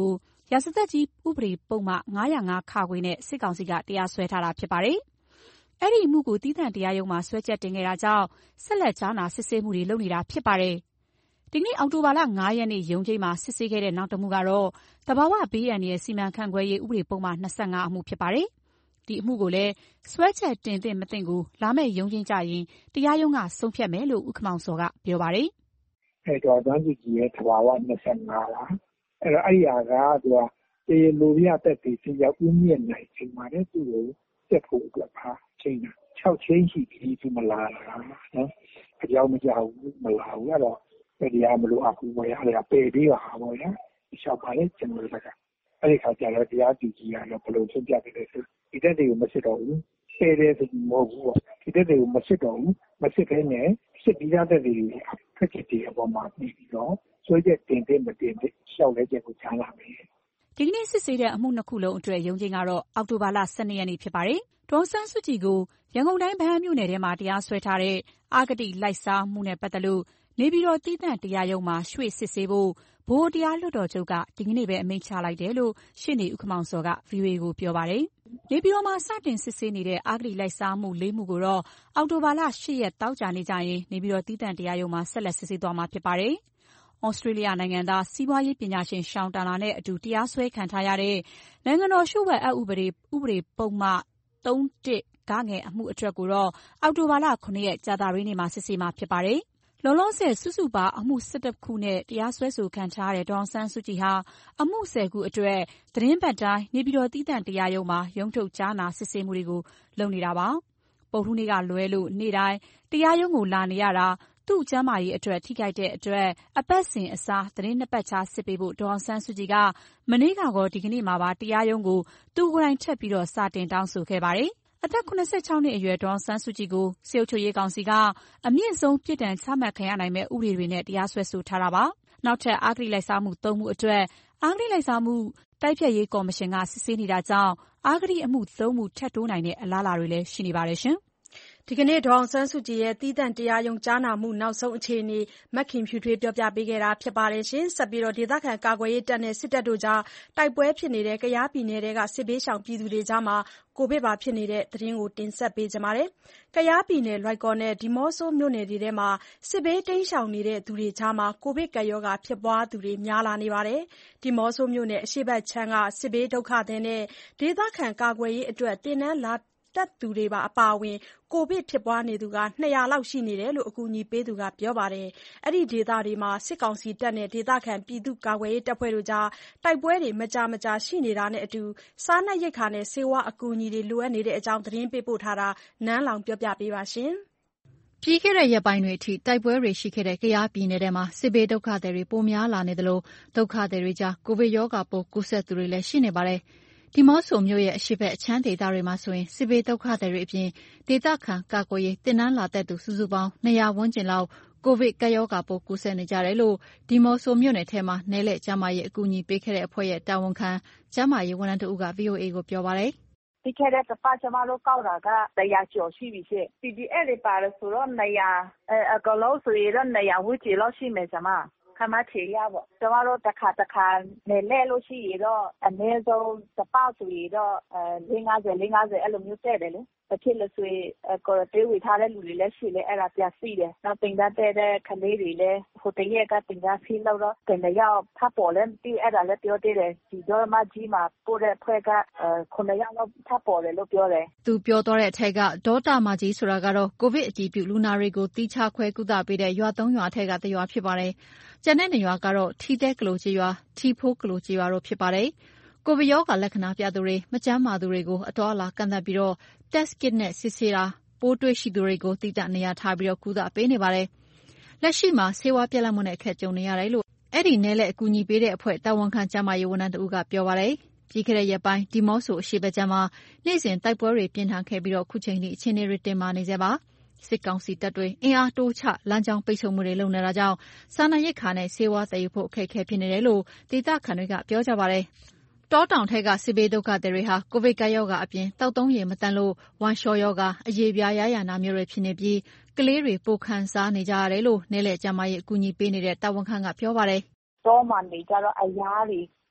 H: ရာဇသတ်ကြီးဥပဒေပုဒ်မ၅၀၅ ခ နဲ့စစ်ကောင်စီကတရားစွဲထားတာဖြစ်ပါတယ်။အဲ့ဒီအမှုကိုသီးသန့်တရားရုံးမှာစွဲချက်တင်ခဲ့တာကြောင့်ဆက်လက်ကြားနာစစ်ဆေးမှုတွေလုပ်နေတာဖြစ်ပါတယ်။ဒီကနေ့အောက်တိုဘာလ၅ရက်နေ့ရုံးချိန်းမှာစစ်ဆေးခဲ့တဲ့နောက်တစ်မှုကတော့သဘာဝဘေးအန္တရာယ်စီမံခန့်ခွဲရေးဥပဒေပုဒ်မ၂၅အမှုဖြစ်ပါတယ်။ဒီအမှုကိုလည်းစွဲချက်တင်သင့်မသင့်ကိုလာမယ့်ရုံးချိန်းကြရင်တရားရုံးကဆုံးဖြတ်မယ်လို့ဦးခင်မောင်စောကပြောပါတယ်
D: ။အဲတော့တန်းစီကြီးရဲ့သဘာဝ၂၅လား။အဲ့တော့အဲ့ဒီဟာကသူကတေလိုရတဲ့ဒီစရောက်ဦးမြင့်နိုင်ချိန်မှာလည်းသူ့ကိုတက်ဖို့အတွက်ပါချိန်တာ၆ချိန်ရှိပြီသူမလာတာနော်။အကြောင်းမကြောက်ဘူးမလာဘူးအဲ့တော့တရားမလို့အခုပေါ်ရအဲ့ဒါပယ်ပြီးပါပေါ့ဗျာ။ရှောက်ပါလေကျွန်တော်တို့ကအဲ့ဒီခါကျတော့တရားသူကြီးကတော့ဘယ်လိုဆုံးဖြတ်တယ်ဆိုဒီတက်တွေကိုမစစ်တော့ဘူးပယ်တယ်ဆိုမဟုတ်ဘူးပေါ့ဒီတက်တွေကိုမစစ်တော့ဘူးမစစ်ခဲနဲ့စစ်ပြီးသားတက်တွေခက်ခက်တွေအပေါ်မှာပြီးပြီးတော့ဆွဲချက်တင်တဲ့မတင်တဲ့ရှောက်လဲချက်ကိုကြားလာမယ်
H: ဒီကနေ့စစ်ဆေးတဲ့အမှုနှစ်ခုလုံးအတွက်ရုံးချိန်းကတော့အောက်တိုဘာလ၁၂ရက်နေ့ဖြစ်ပါတယ်။ဒေါ်စန်းစုကြည်ကိုရန်ကုန်တိုင်းဗဟန်းမြို့နယ်ထဲမှာတရားစွဲထားတဲ့အာဂတိလိုက်စားမှုနဲ့ပတ်သက်လို့နေပြည်တော်သီးသန့်တရားရုံးမှာရွှေ့စစ်ဆေးဖို့ဗဟိုတရားလွှတ်တော်ချုပ်ကဒီကနေ့ပဲအမိန့်ချလိုက်တယ်လို့ရှေ့နေဦးခင်မောင်စောက ဗွီအိုအေ ကိုပြောပါတယ်။နေပြည်တော်မှာစတင်စစ်ဆေးနေတဲ့အာဂတိလိုက်စားမှုလေးမှုကိုတော့အောက်တိုဘာလ၈ရက်တောက်ကြနေကြရင်နေပြည်တော်သီးသန့်တရားရုံးမှာဆက်လက်စစ်ဆေးသွားမှာဖြစ်ပါတယ်။ဩစတြေးလျနိုင်ငံသားစီးပွားရေးပညာရှင်ရှောင်းတာနာနဲ့အတူတရားစွဲခံထားရတဲ့နိုင်ငံတော်လျှို့ဝှက်အက်ဥပဒေဥပဒေပုံမှန်၃၁ဂငယ်အမှုအတွက်ကိုတော့အောက်တိုဘာလ၇ရက်ကြာသပတေးနေ့မှာစစ်ဆေးမှာဖြစ်ပါတယ်။လောလောဆယ်စုစုပေါင်းအမှု၁၁ခုနဲ့တရားစွဲဆိုခံထားရတဲ့ဒေါ်အောင်ဆန်းစုကြည်ဟာအမှု၁၀ခုအတွက်သီတင်းပတ်တိုင်းနေပြည်တော်သီးသန့်တရားရုံးမှာရုံးထုတ်ကြားနာစစ်ဆေးမှုတွေကိုလုပ်နေတာပါ။ဗုဒ္ဓဟူးနေ့ကလွဲလို့နေ့တိုင်းတရားရုံးကိုလာနေရတာသူ့ကျန်းမာရေးအတွက်ထိခိုက်တဲ့အတွက်အပတ်စဉ်အစားသီတင်းနှစ်ပတ်ခြားစစ်ပေးဖို့ဒေါ်အောင်ဆန်းစုကြည်ကမနေ့ကကောဒီကနေ့မှာပါတရားရုံးကိုသူကိုယ်တိုင်ထပ်ပြီးစတင်တောင်းဆိုခဲ့ပါတယ်။အသက်၇၆နှစ်အရွယ်ဒေါ်အောင်ဆန်းစုကြည်ကိုစစ်အုပ်ချုပ်ရေးကောင်စီကအမြင့်ဆုံးပြစ်ဒဏ်ချမှတ်ခံရနိုင်မယ့်ဥပဒေတွေနဲ့တရားစွဲဆိုထားတာပါ။နောက်ထပ်အဂတိလိုက်စားမှု၃မှုအတွက်အဂတိလိုက်စားမှုတိုက်ဖျက်ရေးကော်မရှင်ကစစ်ဆေးနေတာကြောင့်အဂတိအမှု၃မှုထပ်တိုးနိုင်တဲ့အလားအလာတွေလည်းရှိနေပါတယ်ရှင်။
B: ဒီကနေ့ဒေါ်အောင်ဆန်းစုကြည်ရဲ့သီးသန့်တရားရုံးကြားနာမှုနောက်ဆုံးအခြေအနေမခင်ဖြူထွေးပြောပြပေးခဲ့တာဖြစ်ပါတယ်ရှင်။ဆက်ပြီးတော့ဒေသခံကာကွယ်ရေးတပ်နဲ့စစ်တပ်တို့ကြားတိုက်ပွဲဖြစ်နေတဲ့ကယားပြည်နယ်ထဲကစစ်ဘေးရှောင်ပြည်သူတွေကြားမှာကိုဗစ်ပါဖြစ်နေတဲ့သတင်းကိုတင်ဆက်ပေးကြပါမယ်။ကယားပြည်နယ်လွိုင်ကော်နဲ့ဒီမော့ဆိုမြို့နယ်တွေထဲမှာစစ်ဘေးတိမ်းရှောင်နေတဲ့သူတွေကြားမှာကိုဗစ်ကပ်ရောဂါဖြစ်ပွားသူတွေများလာနေပါတယ်။ဒီမော့ဆိုမြို့နယ်အရှေ့ဘက်ခြမ်းကစစ်ဘေးဒုက္ခသည်နဲ့ဒေသခံကာကွယ်ရေးအတွက်တင်နန်းလာတက်သူတွေပါအပါအဝင်ကိုဗစ်ဖြစ်ပွားနေသူကနှစ်ရာလောက်ရှိနေတယ်လို့အကူအညီပေးသူကပြောပါတယ်။အဲ့ဒီဒေသတွေမှာစစ်ကောင်စီတပ်နဲ့ဒေသခံပြည်သူ့ကာကွယ်ရေးတပ်ဖွဲ့တို့ကြားတိုက်ပွဲတွေမကြာမကြာရှိနေတာနဲ့အတူစားနပ်ရိက္ခာနဲ့ဆေးဝါးအကူအညီတွေလိုအပ်နေတဲ့အကြောင်းသတင်းပေးပို့ထားတာနန်းလောင်ပြောပြပေးပါရှင်
I: ။ပြီးခဲ့တဲ့ရက်ပိုင်းတွေအထိတိုက်ပွဲတွေရှိခဲ့တဲ့ကယားပြည်နယ်ထဲမှာစစ်ဘေးဒုက္ခသည်တွေပိုများလာနေသလိုဒုက္ခသည်တွေကြားကိုဗစ်ရောဂါပိုးကူးစက်သူတွေလည်းရှိနေပါတယ်။ဒီမော့ဆိုမြို့ရဲ့အရှေ့ဘက်အခြမ်းဒေသတွေမှာဆိုရင်စစ်ဘေးဒုက္ခသည်တွေအပြင်ဒေသခံကာကွယ်ရေးတင်နန်းလာတဲ့သူစုစုပေါင်းနှစ်ရာဝန်းကျင်လောက်ကိုဗစ်ကပ်ရောဂါပိုးကူးစက်နေကြတယ်လို့ဒီမော့ဆိုမြို့နယ်ထဲမှာနယ်လက်ကျန်းမာရေးအကူအညီပေးခဲ့တဲ့အဖွဲ့ရဲ့တာဝန်ခံကျန်းမာရေးဝန်ထမ်းတဦးက ဗွီအိုအေကိုပြောပါတယ်
J: ။ပြီးခဲ့တဲ့တစ်ပတ်ကျမတို့ကောက်တာကတစ်ရာကျော်ရှိပြီရှင့်။ ပီ ဒီ အက်ဖ် တွေပါတယ်ဆိုတော့နှစ်ရာအဲအကလုံးဆိုရင်တော့နှစ်ရာဝန်းကျင်လောက်ရှိမယ်ကျမ။ခမချေရပေါ့ကျမတို့တစ်ခါတစ်ခါနယ်လဲလို့ရှိရတော့အနည်းဆုံးတစ်ပေါက်ဆိုရတော့အဲ၄၅၀၄၅၀အဲ့လိုမျိုးတဲ့တယ်လေတဖြစ်လို့ဆိုရင်ကော်တေးဝေထားတဲ့လူတွေလည်းရှိလေအဲ့ဒါပြစီတယ်နောက်တင်သားတဲ့တဲ့ခလေးတွေလည်းဟိုတရက်ကတင်သားဖီးလို့တော့တင်တဲ့ရောက်ဖတ်ပေါ်လဲပြီးအဲ့ဒါလည်းပြောသေးတယ်ဒီတော့မကြီးမှာပို့တဲ့ဖွဲ့ကအဲခုနှစ်ယောက်လောက်ဖတ်ပေါ်တယ်လို့ပြောတယ်
I: သူပြောတော့တဲ့အထက်ကဒေါတာမကြီးဆိုတာကတော့ကိုဗစ်အတည်ပြုလူနာတွေကိုတီးခြားခွဲကုသပေးတဲ့ရွာသုံးရွာထက်ကတရွာဖြစ်ပါတယ်ကျန်တဲ့နေရွာကတော့ထီးတဲကလိုကြီးရွာထီဖိုးကလိုကြီးရွာတို့ဖြစ်ပါတယ်ကိုဗစ်ရောဂါလက္ခဏာပြသူတွေမကျန်းမာသူတွေကိုအတော်အလာကန့်သတ်ပြီးတော့ test kit နဲ့စစ်ဆေးတာပိုးတွေ့ရှိသူတွေကိုတိကျနေရာထားပြီးတော့ကုသပေးနေပါတယ်လက်ရှိမှာဆေးဝါးပြက်လက်မှုနဲ့အခက်ကြုံနေရတယ်လို့အဲ့ဒီနယ်လက်အကူအညီပေးတဲ့အဖွဲ့တာဝန်ခံကျန်းမာရေးဝန်ထမ်းတဦးကပြောပါတယ်ပြီးခဲ့တဲ့ရက်ပိုင်းဒီမော့ဆိုအရှိဘက်ကျမ်းမှာနေ့စဉ်တိုက်ပွဲတွေပြင်းထန်ခဲ့ပြီးတော့ခုချိန်ထိအခြေအနေတွေတင်မာနေကြပါစစ်ကောင်စီတပ်တွေအင်အားတိုးချလမ်းကြောင်းပိတ်ဆို့မှုတွေလုပ်နေတာကြောင့်စားနပ်ရိက္ခာနဲ့ဆေးဝါးသယ်ယူဖို့အခက်အခဲဖြစ်နေတယ်လို့ဒေသခံတွေကပြောကြပါတယ်တောတောင်ထက်ကစစ်ဘေးဒုက္ခသည်တွေဟာကိုဗစ်ကပ်ရောဂါအပြင်တောက်သုံးရေမတန်လို့ဝမ်းလျှောရောဂါအရေးပြားရရနာမျိုးတွေဖြစ်နေပြီးကလေးတွေပိုခံစားနေကြရတယ်လို့နယ်လက်ကျန်းမာရေးအကူအညီပေးနေတဲ့တာဝန်ခံကပြောပါတယ်
J: တောမှနေကြတော့အရားတွေ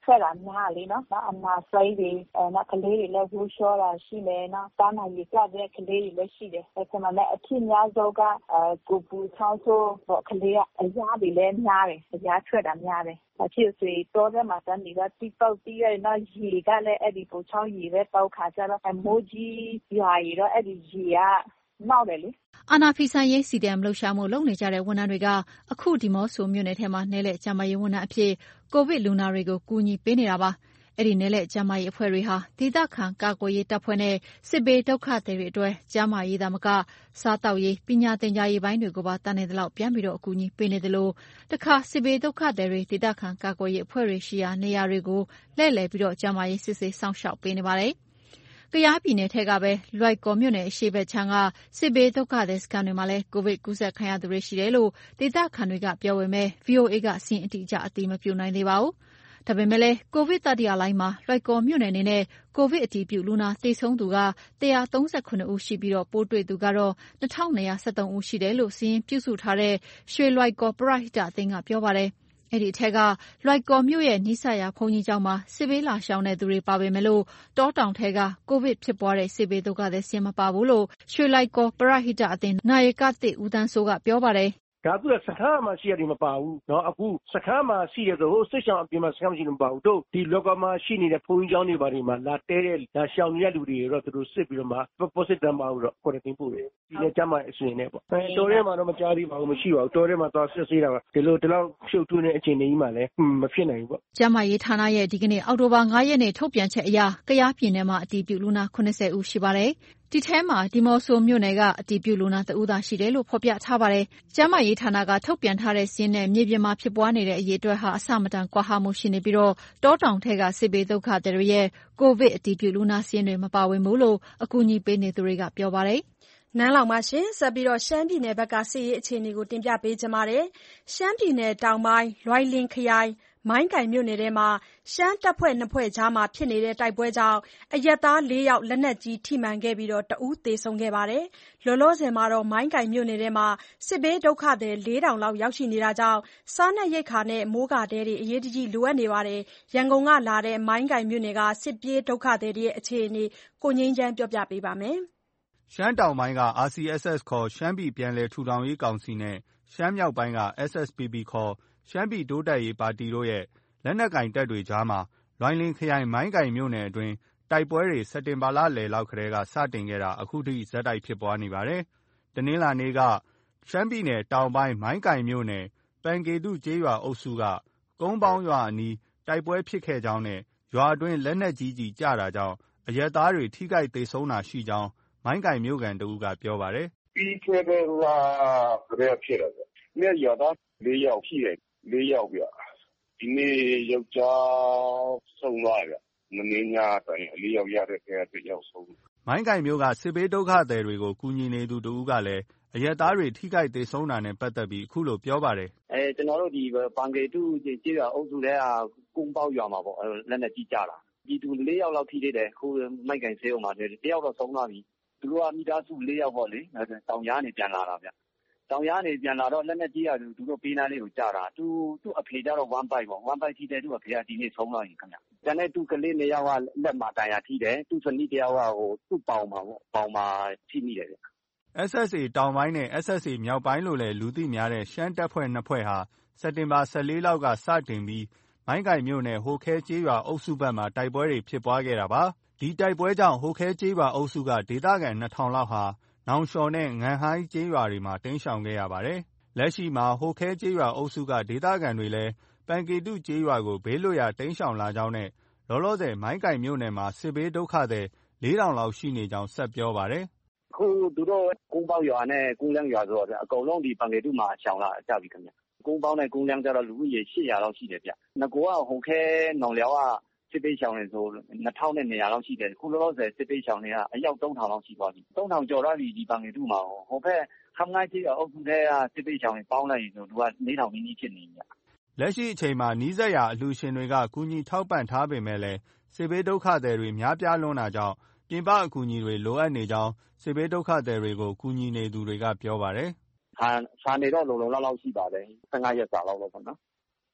J: ထွက်တာများလေနော်။အနာစိမ်းတွေနောက်ကလေးတွေလည်းဝှလျှောတာရှိမယ်။နောက်သားနာရေကျတဲ့ကလေးတွေလည်းရှိတယ်။အဲဒီမှာလည်းအဖြစ်များဆုံးကကိုယ်ပူချောင်းဆိုးကလေးကအရားတွေလည်းများတယ်။အရားထွက်တာများတယ်။အဖြစ်ဆိုတောထဲမှာတန်းနေတော့တိပေါက်ပြီးရတော့ရေကလည်းအဲ့ဒီပူချောင်းရေပဲတောက်ခါကြတော့အမိုးကြီးရွာရတော့အဲ့ဒီရေကနောက်တယ်လေ
I: အာဏာဖီဆန်ရေး စီဒီအမ် လှုပ်ရှားမှုလုပ်နေကြတဲ့ဝန်ထမ်းတွေကအခုဒီမော့ဆိုမြို့နယ်ထဲမှာနယ်လှည့်ကျန်းမာရေးဝန်ထမ်းအဖြစ်ကိုဗစ်လူနာတွေကိုကူညီပေးနေတာပါ။အဲဒီနယ်လှည့်ကျန်းမာရေးအဖွဲ့တွေဟာဒေသခံကာကွယ်ရေးတပ်ဖွဲ့နဲ့စစ်ဘေးဒုက္ခသည်တွေအတွက်ကျန်းမာရေးသာမကစားသောက်ရေးပညာသင်ကြားရေးပိုင်းတွေကိုပါတန်းနေသလောက်ပြန်ပြီးတော့အကူအညီပေးနေတယ်လို့တခါစစ်ဘေးဒုက္ခသည်တွေဒေသခံကာကွယ်ရေးအဖွဲ့တွေရှိရာနေရာတွေကိုလှည့်လည်ပြီးတော့ကျန်းမာရေးစစ်ဆေးစောင့်ရှောက်ပေးနေပါတယ်။ကယားပြည်နယ်ထဲကပဲလွိုင်ကော်မြို့နယ်အရှေ့ဘက်ခြမ်းကစစ်ဘေးဒုက္ခသည်စခန်းတွေမှာလည်းကိုဗစ်ကူးစက်ခံရသူတွေရှိတယ်လို့ဒေသခံတွေကပြောပေမဲ့ ဗွီအိုအေကစာရင်းအတိအကျအတည်မပြုနိုင်သေးပါဘူး။ဒါပေမဲ့လည်းကိုဗစ်တတိယလှိုင်းမှာလွိုင်ကော်မြို့နယ်အနေနဲ့ကိုဗစ်အတည်ပြုလူနာသေဆုံးသူက၁၃၇ဦးရှိပြီးတော့ပိုးတွေ့သူကတော့၂၂၁၃ဦးရှိတယ်လို့စာရင်းပြုစုထားတဲ့ရွှေလွိုင်ကော်ပရဟိတအသင်းကပြောပါတယ်။အဲဒီအထက်ကလွိုင်ကော်မြို့ရဲ့နီးစပ်ရာဘုန်းကြီးကျောင်းမှာစစ်ဘေးလာရှောင်တဲ့သူတွေပါပေမဲ့လို့တောတောင်ထဲကကိုဗစ်ဖြစ်ပွားတဲ့စစ်ဘေးဒုက္ခသည်စာရင်းမပါဘူးလို့ရွှေလွိုင်ကော်ပရဟိတအသင်းနာယကသစ်ဦးတန်းစိုးကပြောပါတယ်
K: ဒါသူကစခန်းမှာရှိရတယ်မပါဘူးเนาะအခုစခန်းမှာရှိရဆိုဟိုစစ်ဆောင်အပြင်မှာစခန်းမရှိလို့မပါဘူးတို့ဒီလောကမှာရှိနေတဲ့ဘုန်းကြီးကျောင်းတွေဘာတွေမှာလာတဲတဲ့လာရှောင်နေတဲ့လူတွေတော့သူတို့စစ်ပြီးတော့မှ positive မဟုတ်တော့ quarantine ပို့တယ်ဒီနေ့ကျမှအစဉ်နဲ့ပေါ့အဲတော်ထဲမှာတော့မကြားသေးပါဘူးမရှိပါဘူးတော်ထဲမှာသွားစစ်ဆေးတာပါဒီလိုဒီလောက်ဖြုတ်ထွင်းတဲ့အခြေအနေကြီးမှလည်းမဖြစ်နိုင်ဘူးပေါ့
I: ကျမရေးဌာနရဲ့ဒီကနေ့အောက်တိုဘာ၅ရက်နေ့ထုတ်ပြန်ချက်အရကယားပြည်နယ်မှာအတည်ပြုလူနာ၇၀ဦးရှိပါတယ်ဒီထဲမှာဒီမော့ဆိုမြို့နယ်ကအတည်ပြုလူနာတဦးသာရှိတယ်လို့ဖော်ပြထားပါတယ်။ကျန်းမာရေးဌာနကထုတ်ပြန်ထားတဲ့စာရင်းနဲ့မြေပြင်မှာဖြစ်ပွားနေတဲ့အရေးအတွက်ဟာအဆမတန်ကွာဟမှုရှိနေပြီးတော့တောတောင်ထဲကစစ်ဘေးဒုက္ခသည်တွေရဲ့ကိုဗစ်အတည်ပြုလူနာစာရင်းတွေမပါဝင်ဘူးလို့အကူအညီပေးနေသူတွေကပြောပါတယ်
B: ။နန်းလောင်ပါရှင်ဆက်ပြီးတော့ရှမ်းပြည်နယ်ဘက်ကစစ်ရေးအခြေအနေကိုတင်ပြပေးကြပါမယ်။ရှမ်းပြည်နယ်တောင်ပိုင်းလွိုင်လင်ခရိုင်မိုင်းကိုင်မြို့နယ်ထဲမှာရှမ်းတပ်ဖွဲ့နှစ်ဖွဲ့ကြားဖြစ်နေတဲ့တိုက်ပွဲကြောင့်အရပ်သားလေးယောက်လက်နက်ကြီးထိမှန်ခဲ့ပြီးတဦးသေဆုံးခဲ့ပါတယ်။လောလောဆယ်မှာမိုင်းကိုင်မြို့နယ်ထဲမှာစစ်ဘေးဒုက္ခသည်လေးထောင်လောက်ရောက်ရှိနေတာကြောင့်စားနပ်ရိက္ခာနဲ့မိုးကာတဲတွေအရေးတကြီးလိုအပ်နေပါတယ်။ရန်ကုန်ကလာတဲ့မိုင်းကိုင်မြို့နယ်ကစစ်ပြေးဒုက္ခသည်တွေအခြေအနေကိုငြိမ်းချမ်းပြောပြပေးပါမယ်
L: ။ရှမ်းတောင်ပိုင်းက အာ စီ အက်စ် အက်စ် ခေါ်ရှမ်းပြည်ပြန်လည်ထူထောင်ရေးကောင်စီနဲ့ရှမ်းမြောက်ပိုင်းက အက်စ် အက်စ် ပီ ပီ ခေါ်ရှမ်းပြည်တိုးတက်ရေးပါတီတို့ရဲ့လက်နက်ကိုင်တပ်တွေကြားမှာလွိုင်လင်ခရိုင်မိုင်းကိုင်မြို့နယ်အတွင်းတိုက်ပွဲတွေစက်တင်ဘာလလယ်လောက်ကတည်းကစတင်ခဲ့တာအခုထိဇက်တိုက်ဖြစ်ပွားနေပါတယ်။တနင်္လာနေ့ကရှမ်းပြည်နယ်တောင်ပိုင်းမိုင်းကိုင်မြို့နယ်ပန်ကေတုကျေးရွာအုပ်စုကကုန်းပေါင်းရွာအနီးတိုက်ပွဲဖြစ်ခဲ့ကြောင်းနဲ့ရွာအတွင်းလက်နက်ကြီးကြီးကျတာကြောင့်အရပ်သားတွေထိခိုက်သေဆုံးတာရှိကြောင်းမိုင်းကိုင်မြို့ခံတဦးကပြောပါတယ်
M: ။ပြီးခဲ့တဲ့လကတည်းကဖြစ်တာဗျ။နေ့ရွာသားလေးယောက်ရှိတယ်လေးယောက်ဗျ။ဒီနေ့ယောက်ျားဆုံးသွားဗျ။မနေ့ညတိုင်လေးယောက်ရတဲ့ထဲကတစ်ယောက်ဆုံး
L: ။မိုင်းကိုင်မြို့ကစစ်ဘေးဒုက္ခသည်တွေကိုကူညီနေသူတဦးကလည်းအရပ်သားတွေထိခိုက်သေဆုံးတာနဲ့ပတ်သက်ပြီးအခုလိုပြောပါတယ်
N: ။အဲကျွန်တော်တို့ဒီပန်ကေတုကျေးရွာအုပ်စုထဲကကုန်းပေါက်ရွာမှာပေါ့လက်နက်ကြီးကျတာ။ဒီသူလေးယောက်လောက်ထိသေးတယ်ခုမိုက်ကိုင်ဆေးုံမှာတယောက်တော့ဆုံးသွားပြီ။သူတို့ကမိသားစုလေးယောက်ပေါ့လေတောင်ရားနေပြန်လာတာဗျ။တောင်ရားနေပြန်လာတော့လက်နက်ကြီးကသူတို့ပေးနာလေးကိုကြာတာသူသူ့အဖေကြတော့one bite ပေါ့one bite ထိတယ်သူ့အဖေကဒီနေ့ဆုံးသွားရင်ခင်ဗျ။ကျန်တဲ့သူကလေးနှစ်ယောက်ကလက်မှာတန်ရာထိတယ်သူ့ဇနီးတယောက်ကဟိုသူ့ပေါင်မှာပေါ့ပေါင်မှာထိမိတယ်ဗျ
L: ။ အက်စ် အက်စ် အေ တောင်ပိုင်းနဲ့ အက်စ် အက်စ် အေ မြောက်ပိုင်းလို့လည်းလူသိများတဲ့ရှမ်းတပ်ဖွဲ့နှစ်ဖွဲ့ဟာစက်တင်ဘာ၁၄လောက်ကစတင်ပြီးမိုင်းကိုင်မြို့နယ်ဟိုခဲကျေးရွာအုပ်စုဘက်မှာတိုက်ပွဲတွေဖြစ်ပွားခဲ့တာပါ။ဒီတိုက်ပွဲကြောင့်ဟိုခဲကျေးရွာအုပ်စုကဒေသခံနှစ်ထောင်လောက်ဟာနောင်လျှော်နဲ့ငန်ဟိုင်းကျေးရွာတွေမှာတိမ်းရှောင်ခဲ့ရပါတယ်။လက်ရှိမှာဟိုခဲကျေးရွာအုပ်စုကဒေသခံတွေလည်းပန်ကေတုကျေးရွာကိုဘေးလွတ်ရာတိမ်းရှောင်လာကြောင်းနဲ့လောလောဆယ်မိုင်းကိုင်မြို့နယ်မှာစစ်ဘေးဒုက္ခသည်လေးထောင်လောက်ရှိနေကြောင်းဆက်ပြောပါတယ်
N: ။အခုသူတို့ကုန်းပေါက်ရွာနဲ့ကုန်းလန်းရွာဆိုတော့အကုန်လုံးဒီပန်ကေတုမှာရှောင်လာကြပြီခင်ဗျ။ကုန်းပေါက်နဲ့ကုန်းလန်းကျတော့လူဦးရေ၈၀၀လောက်ရှိတယ်ဗျ။ငကိုကဟိုခဲနောင်လျော်ကစစ်ပေးရှောင်နေဆိုနှစ်ထောင်နဲ့နေရာလောက်ရှိတယ်ခုလောလောဆယ်စစ်ပေးရှောင်နေကအယောက်သုံးထောင်လောက်ရှိသွားပြီသုံးထောင်ကျော်သွားပြီဒီပန်ကေတုမှာဟိုဘက်ခမ်းငိုင်းကြီးအုပ်စုထဲကစစ်ပေးရှောင်နေပေါင်းလိုက်ရင်ဆိုသူကလေးထောင်နီးနီးဖြစ်နေပြီ
L: လက်ရှိအချိန်မှာနီးစပ်ရာအလှူရှင်တွေကကူညီထောက်ပံ့ထားပေမဲ့လည်းစစ်ဘေးဒုက္ခသည်တွေများပြားလွန်းတာကြောင့်ပြင်ပအကူအညီတွေလိုအပ်နေကြောင်းစစ်ဘေးဒုက္ခသည်တွေကိုကူညီနေသူတွေကပြောပါတယ်
N: ။ဟာစာနေတော့လုံလုံလောက်လောက်ရှိပါတယ်။ဆယ့်ငါးရက်စာလောက်တော့ပေါ့နော်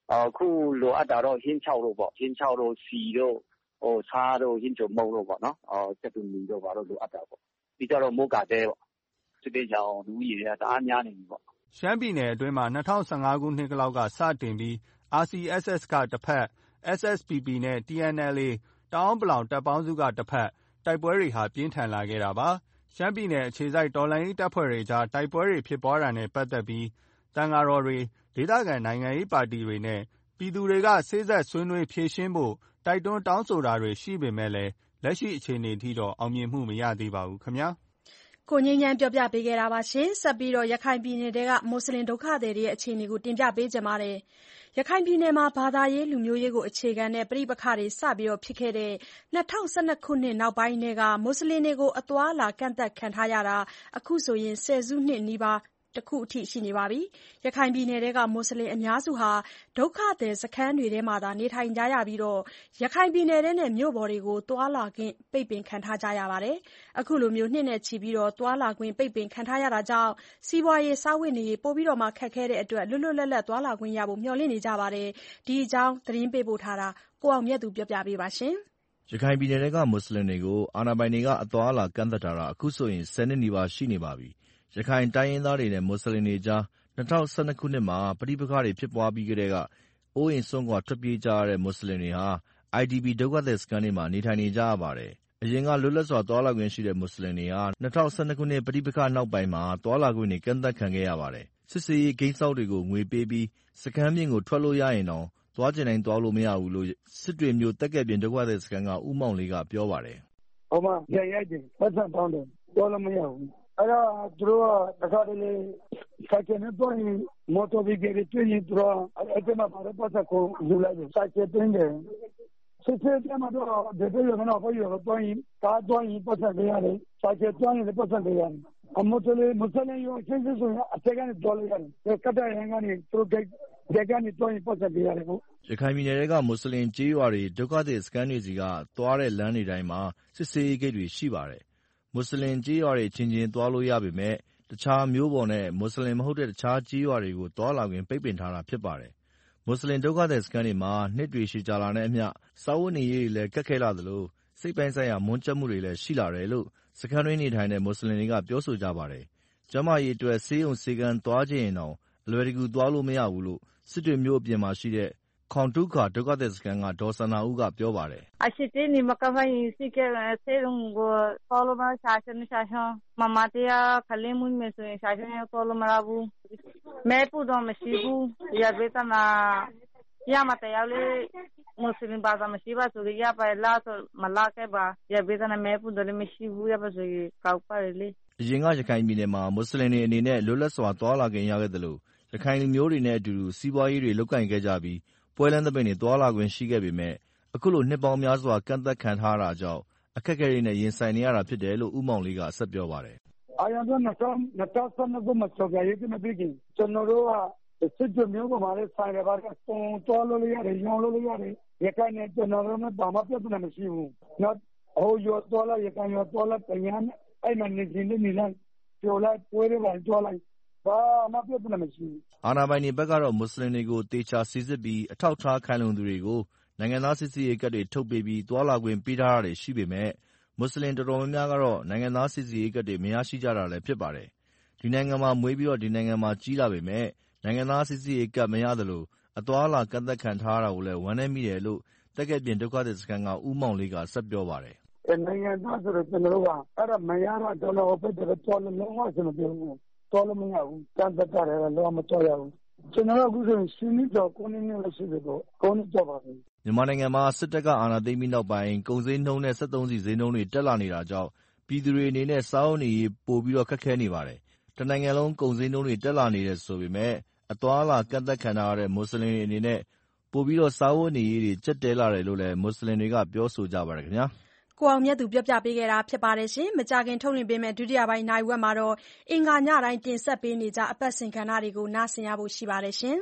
N: အခုလိုအပ်တာတော့ဟင်းချောက်လို့ပေါ့ဟင်းချောက်လို့စီတို့ဟိုစားတို့ဟင်းချိုမုံတို့ပေါ့နော်အော်စက်တူမီတို့ဘာလို့လိုအပ်တာပေါ့ဒီကြတော့မိုးကတဲပေါ့စစ်တေးကြောင်လူကြီးတွေကတအားများနေပြီပေါ့
L: ရှမ်းပြည်နယ်အတွင်းမှာ၂၀၁၅ခုနှစ်ကလောက်ကစတင်ပြီး အာရ် စီ အက်စ် အက်စ် ကတစ်ဖက် အက်စ် အက်စ် ပီ ပီ နဲ့ တီ အန် အယ်လ် အေ တအောင်းပလောင်တပ်ပေါင်းစုကတစ်ဖက်တိုက်ပွဲတွေဟာပြင်းထန်လာခဲ့တာပါရှမ်းပြည်နယ်အခြေစိုက်တော်လှန်ရေးတပ်ဖွဲ့တွေကြားတိုက်ပွဲတွေဖြစ်ပွားတာနဲ့ပတ်သက်ပြီးသံဃာတော်တွေဒေသခံနိုင်ငံရေးပါတီတွေနဲ့ပြည်သူတွေကစေ့စပ်ဆွေးနွေးဖြေရှင်းဖို့တိုက်တွန်းတောင်းဆိုတာတွေရှိပေမဲ့လည်းလက်ရှိအခြေအနေထိတော့အောင်မြင်မှုမရသေးပါဘူးခင်ဗျာ
B: ကိုငြိမ်းချမ်းပြောပြပေးခဲ့တာပါရှင်ဆက်ပြီးတော့ရခိုင်ပြည်နယ်တဲကမွတ်စလင်ဒုက္ခသည်တွေရဲ့အခြေအနေကိုတင်ပြပေးကြပါမယ်ရခိုင်ပြည်နယ်မှာဘာသာရေးလူမျိုးရေးကိုအခြေခံတဲ့ပြည်ပခါတွေစပြီးဖြစ်ခဲ့တဲ့၂၀၁၂ခုနှစ်နောက်ပိုင်းတွေကမွတ်စလင်တွေကိုအသွာအလာကန့်သတ်ခံထားရတာအခုဆိုရင်ဆယ်စုနှစ်နီးပါးတခုအထိရှိနေပါပြီရခိုင်ပြည်နယ်တဲကမွတ်စလင်အများစုဟာဒုက္ခသည်စခန်းတွေထဲမှာသာနေထိုင်ကြရပြီးတော့ရခိုင်ပြည်နယ်ထဲနဲ့မြို့ပေါ်တွေကိုသွာလာခွင့်ပိတ်ပင်ခံထားကြရပါတယ်အခုလိုမျိုးနှစ်နဲ့ချီပြီးတော့သွာလာခွင့်ပိတ်ပင်ခံထားရတာကြောင့်စီးပွားရေးစားဝတ်နေရေးပိုပြီးတော့မှခက်ခဲတဲ့အတွက်လွတ်လွတ်လပ်လပ်သွာလာခွင့်ရဖို့မျှော်လင့်နေကြပါတယ်ဒီအကြောင်းသတင်းပေးပို့ထားတာကိုအောင်မြတ်သူပြောပြပေးပါရှင်
O: ရခိုင်ပြည်နယ်ထဲကမွတ်စလင်တွေကိုအာဏာပိုင်တွေကအသွာအလာကန့်သတ်ထားတာအခုဆိုရင်ဆယ်နှစ်နီးပါးရှိနေပါပြီရခိုင်တိုင်းရင်းသားတွေနဲ့မွတ်စလင်တွေကြား၂၀၁၂ခုနှစ်မှာပဋိပက္ခတွေဖြစ်ပွားပြီးကတည်းကအိုးအိမ်စွန့်ခွာထွက်ပြေးကြရတဲ့မွတ်စလင်တွေဟာ အိုင်ဒီပီ ဒုက္ခသည်စခန်းတွေမှာနေထိုင်နေကြရပါတယ်။အရင်ကလွတ်လပ်စွာသွားလာခွင့်ရှိတဲ့မွတ်စလင်တွေဟာ၂၀၁၂ခုနှစ်ပဋိပက္ခနောက်ပိုင်းမှာသွားလာခွင့်တွေကန့်သတ်ခံခဲ့ရပါတယ်။စစ်ဆေးရေးဂိမ်းစောင့်တွေကိုငွေပေးပြီးစခန်းပြင်ကိုထွက်လို့ရရင်တောင်သွားချင်တိုင်းသွားလို့မရဘူးလို့စစ်တွေမြို့တက်ကယ်ပြင်ဒုက္ခသည်စခန်းကဦးမောင်လေးကပြောပါတယ်
D: ။ဟိုမှာရရိုက်တယ်ပတ်စံတောင်းတယ်သွားလို့မရဘူးအဲ့တော့သူတို့ကတခါတလေဆိုင်ကယ်နဲ့တော့မော်တော်ဘီကတွေတွေ့ရင်သူတို့အဲ့ဒီမှာပါတော့ပတ်စံကိုယူလိုက်တယ်ဆိုင်ကယ်တင်းတယ်စစ်စစ်တမတော့ဒီလိုရောတော့ပြောရတော့ရင်ကားတော့ရင်ပတ်စံတွေရတယ်ဆိုင်ကယ်တော့ရင်ပတ်စံတွေရတယ်အမတလေမစလင်ရောချင်းစစ်ဆိုအထက်ကနေတော်လိုက်ရတယ်ကတရန်ကနေသူတို့ဒေကနေတော့ရင်ပတ်စံတွေရတယ်ကို
O: ရခိုင်ပြည်နယ်ကမွတ်စလင်ကျေးရွာတွေဒုက္ခသည်စခန်းတွေစီကသွားတဲ့လမ်းတွေတိုင်းမှာစစ်ဆေးရေးဂိတ်တွေရှိပါတယ်မွတ်စလင်ကျေးရွာတွေချင်းချင်းသွားလို့ရပေမဲ့တခြားမျိုးပေါ်နဲ့မွတ်စလင်မဟုတ်တဲ့တခြားကျေးရွာတွေကိုသွားလာခွင့်ပိတ်ပင်ထားတာဖြစ်ပါတယ်။မွတ်စလင်ဒုက္ခသည်စခန်းတွေမှာနှစ်တွေရှည်ကြာလာတဲ့အမျှစားဝတ်နေရေးတွေလည်းခက်ခဲလာသလိုစိတ်ပိုင်းဆိုင်ရာမွန်းကျပ်မှုတွေလည်းရှိလာတယ်လို့စခန်းတွင်းနေထိုင်တဲ့မွတ်စလင်တွေကပြောဆိုကြပါတယ်။ကျန်းမာရေးအတွက်ဆေးရုံဆေးခန်းသွားချင်ရင်တောင်အလွယ်တကူသွားလို့မရဘူးလို့စစ်တွေမြို့အပြင်မှာရှိတဲ့ခေါင်တုခါဒုက္ခသည်စခန်းကဒေါ်စန္ဒာဦးကပြောပါတယ်
J: အရှိတေးနေမကဖိုင်စီကဆေရုံကိုပေါ်လို့မရှာချင်ရှာချင်မမတရားခလေးမှုမျိုးဆိုရင်ရှာချင်ပေါ်လို့မရဘူးမဲပူတော့မရှိဘူးရဘေးတနာရမတရားလေးမွတ်စလင်ဘာသာမရှိပါဆိုရပါလားဆိုမလာခဲ့ပါရဘေးတနာမဲပူတယ်မရှိဘူးရပါဆိုကောက်ပါလေ
O: အရင်ကရခိုင်ပြည်နယ်မှာမွတ်စလင်တွေအနေနဲ့လွတ်လပ်စွာသွားလာခွင့်ရခဲ့တယ်လို့ရခိုင်လူမျိုးတွေနဲ့အတူတူစီးပွားရေးတွေလုပ်ကိုင်ခဲ့ကြပြီးပွဲလန်းသဘင်တွေသွားလာခွင့်ရှိခဲ့ပေမဲ့အခုလိုနှစ်ပေါင်းများစွာကန့်သတ်ခံထားတာကြောင့်အခက်အခဲတွေနဲ့ရင်ဆိုင်နေရတာဖြစ်တယ်လို့ဦးမောင်လေးကဆက်ပြောပါတယ်
D: ။အာရန်တော့နှစ်ဆနှစ်ခုမှစောကြရည်မပြီးခင်ကျွန်တော်တို့ကစစ်ကြမျိုးပေါ်မှာလည်းဆိုင်ရပါကပုံတော်လို့ရတယ်ရောင်းလို့ရတယ်ရခိုင်နဲ့ကျွန်တော်တို့ကဘာမှပြဿနာမရှိဘူး။နော်ဟိုရောတော်လာရခိုင်ရောတော်လာပြန်အဲ့မှနေချင်းနေလိုက်ပြောလိုက်ပွဲတွေပါတော်လိုက်ဘာမှပြဿနာမရှိဘူး
O: အာဏာပိုင်တွေဘက်ကတော့မွတ်စလင်တွေကိုတေချာစိစစ်ပြီးအထောက်ထားခိုင်လုံသူတွေကိုနိုင်ငံသားစစ်စစ်ရေးကတ်တွေထုတ်ပေးပြီးသွာလာခွင့်ပေးထားတာတွေရှိပေမဲ့မွတ်စလင်တော်တော်များများကတော့နိုင်ငံသားစစ်စစ်ရေးကတ်တွေမရရှိကြတာလည်းဖြစ်ပါတယ်ဒီနိုင်ငံမှာမွေးပြီးတော့ဒီနိုင်ငံမှာကြီးလာပေမဲ့နိုင်ငံသားစစ်စစ်ရေးကတ်မရသလိုအသွားအလာကန့်သတ်ခံထားတာကိုလည်းဝမ်းနည်းမိတယ်လို့တက်ကယ်ပြင်ဒုက္ခသည်စခန်းကဦးမောင်လေးကဆက်ပြောပါတယ်
D: နိုင်ငံသားဆိုတော့ကျွန်တော်တို့ကအဲ့ဒါမရတော့ကျွန်တော်ဘက်ကတော့တော်လုံးဝကျွန်တော်ပြောဘူးတော်လို့မရဘူးတန်တတ်တယ်လောမတော်ရဘူးကျွန်တော်အခုဆိုရင်ရှင်းပြီးတော့ကိုနေနေလို့ရှိတယ်တော့ကိုနေတော့ပါဘူး
O: မြန်မာနိုင်ငံမှာစစ်တပ်ကအာဏာသိမ်းပြီးနောက်ပိုင်းကုန်စည်နှုန်းနဲ့စက်သုံးဆီဈေးနှုန်းတွေတက်လာနေတာကြောင့်ပြည်သူတွေအနေနဲ့စားအုပ်နေရေးပိုပြီးတော့ခက်ခဲနေပါတယ်တနိုင်ငံလုံးကုန်စည်နှုန်းတွေတက်လာနေတယ်ဆိုပေမဲ့အသွားအလာကန့်သတ်ခံထားရတဲ့မွတ်စလင်တွေအနေနဲ့ပိုပြီးတော့စားအုပ်နေရေးတွေကျက်တဲလာတယ်လို့လည်းမွတ်စလင်တွေကပြောဆိုကြပါတယ်ခင်ဗျာ
B: ကိုအောင်မြတ်သူပြောပြပေးခဲ့တာဖြစ်ပါတယ်ရှင်။မကြခင်ထုတ်လွှင့်ပေးမယ့်ဒုတိယပိုင်းနိုင်ဝက်မှာတော့အင်္ဂါညတိုင်းတင်ဆက်ပေးနေကြအပတ်စဉ်ကဏ္ဍတွေကိုနားဆင်ရဖို့ရှိပါတယ်ရှင်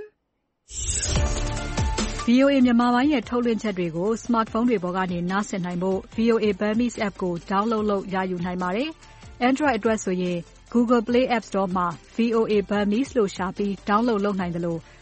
H: ။ ဗီအိုအေ မြန်မာပိုင်းရဲ့ထုတ်လွှင့်ချက်တွေကို smartphone တွေပေါ်ကနေနားဆင်နိုင်ဖို့ ဗီအိုအေ Burmese app ကို download လုပ်ရယူနိုင်ပါတယ်။ Android အတွက်ဆိုရင် Google Play App Store မှာ ဗီအိုအေ Burmese လို့ရှာပြီး download လုပ်နိုင်တယ်လို့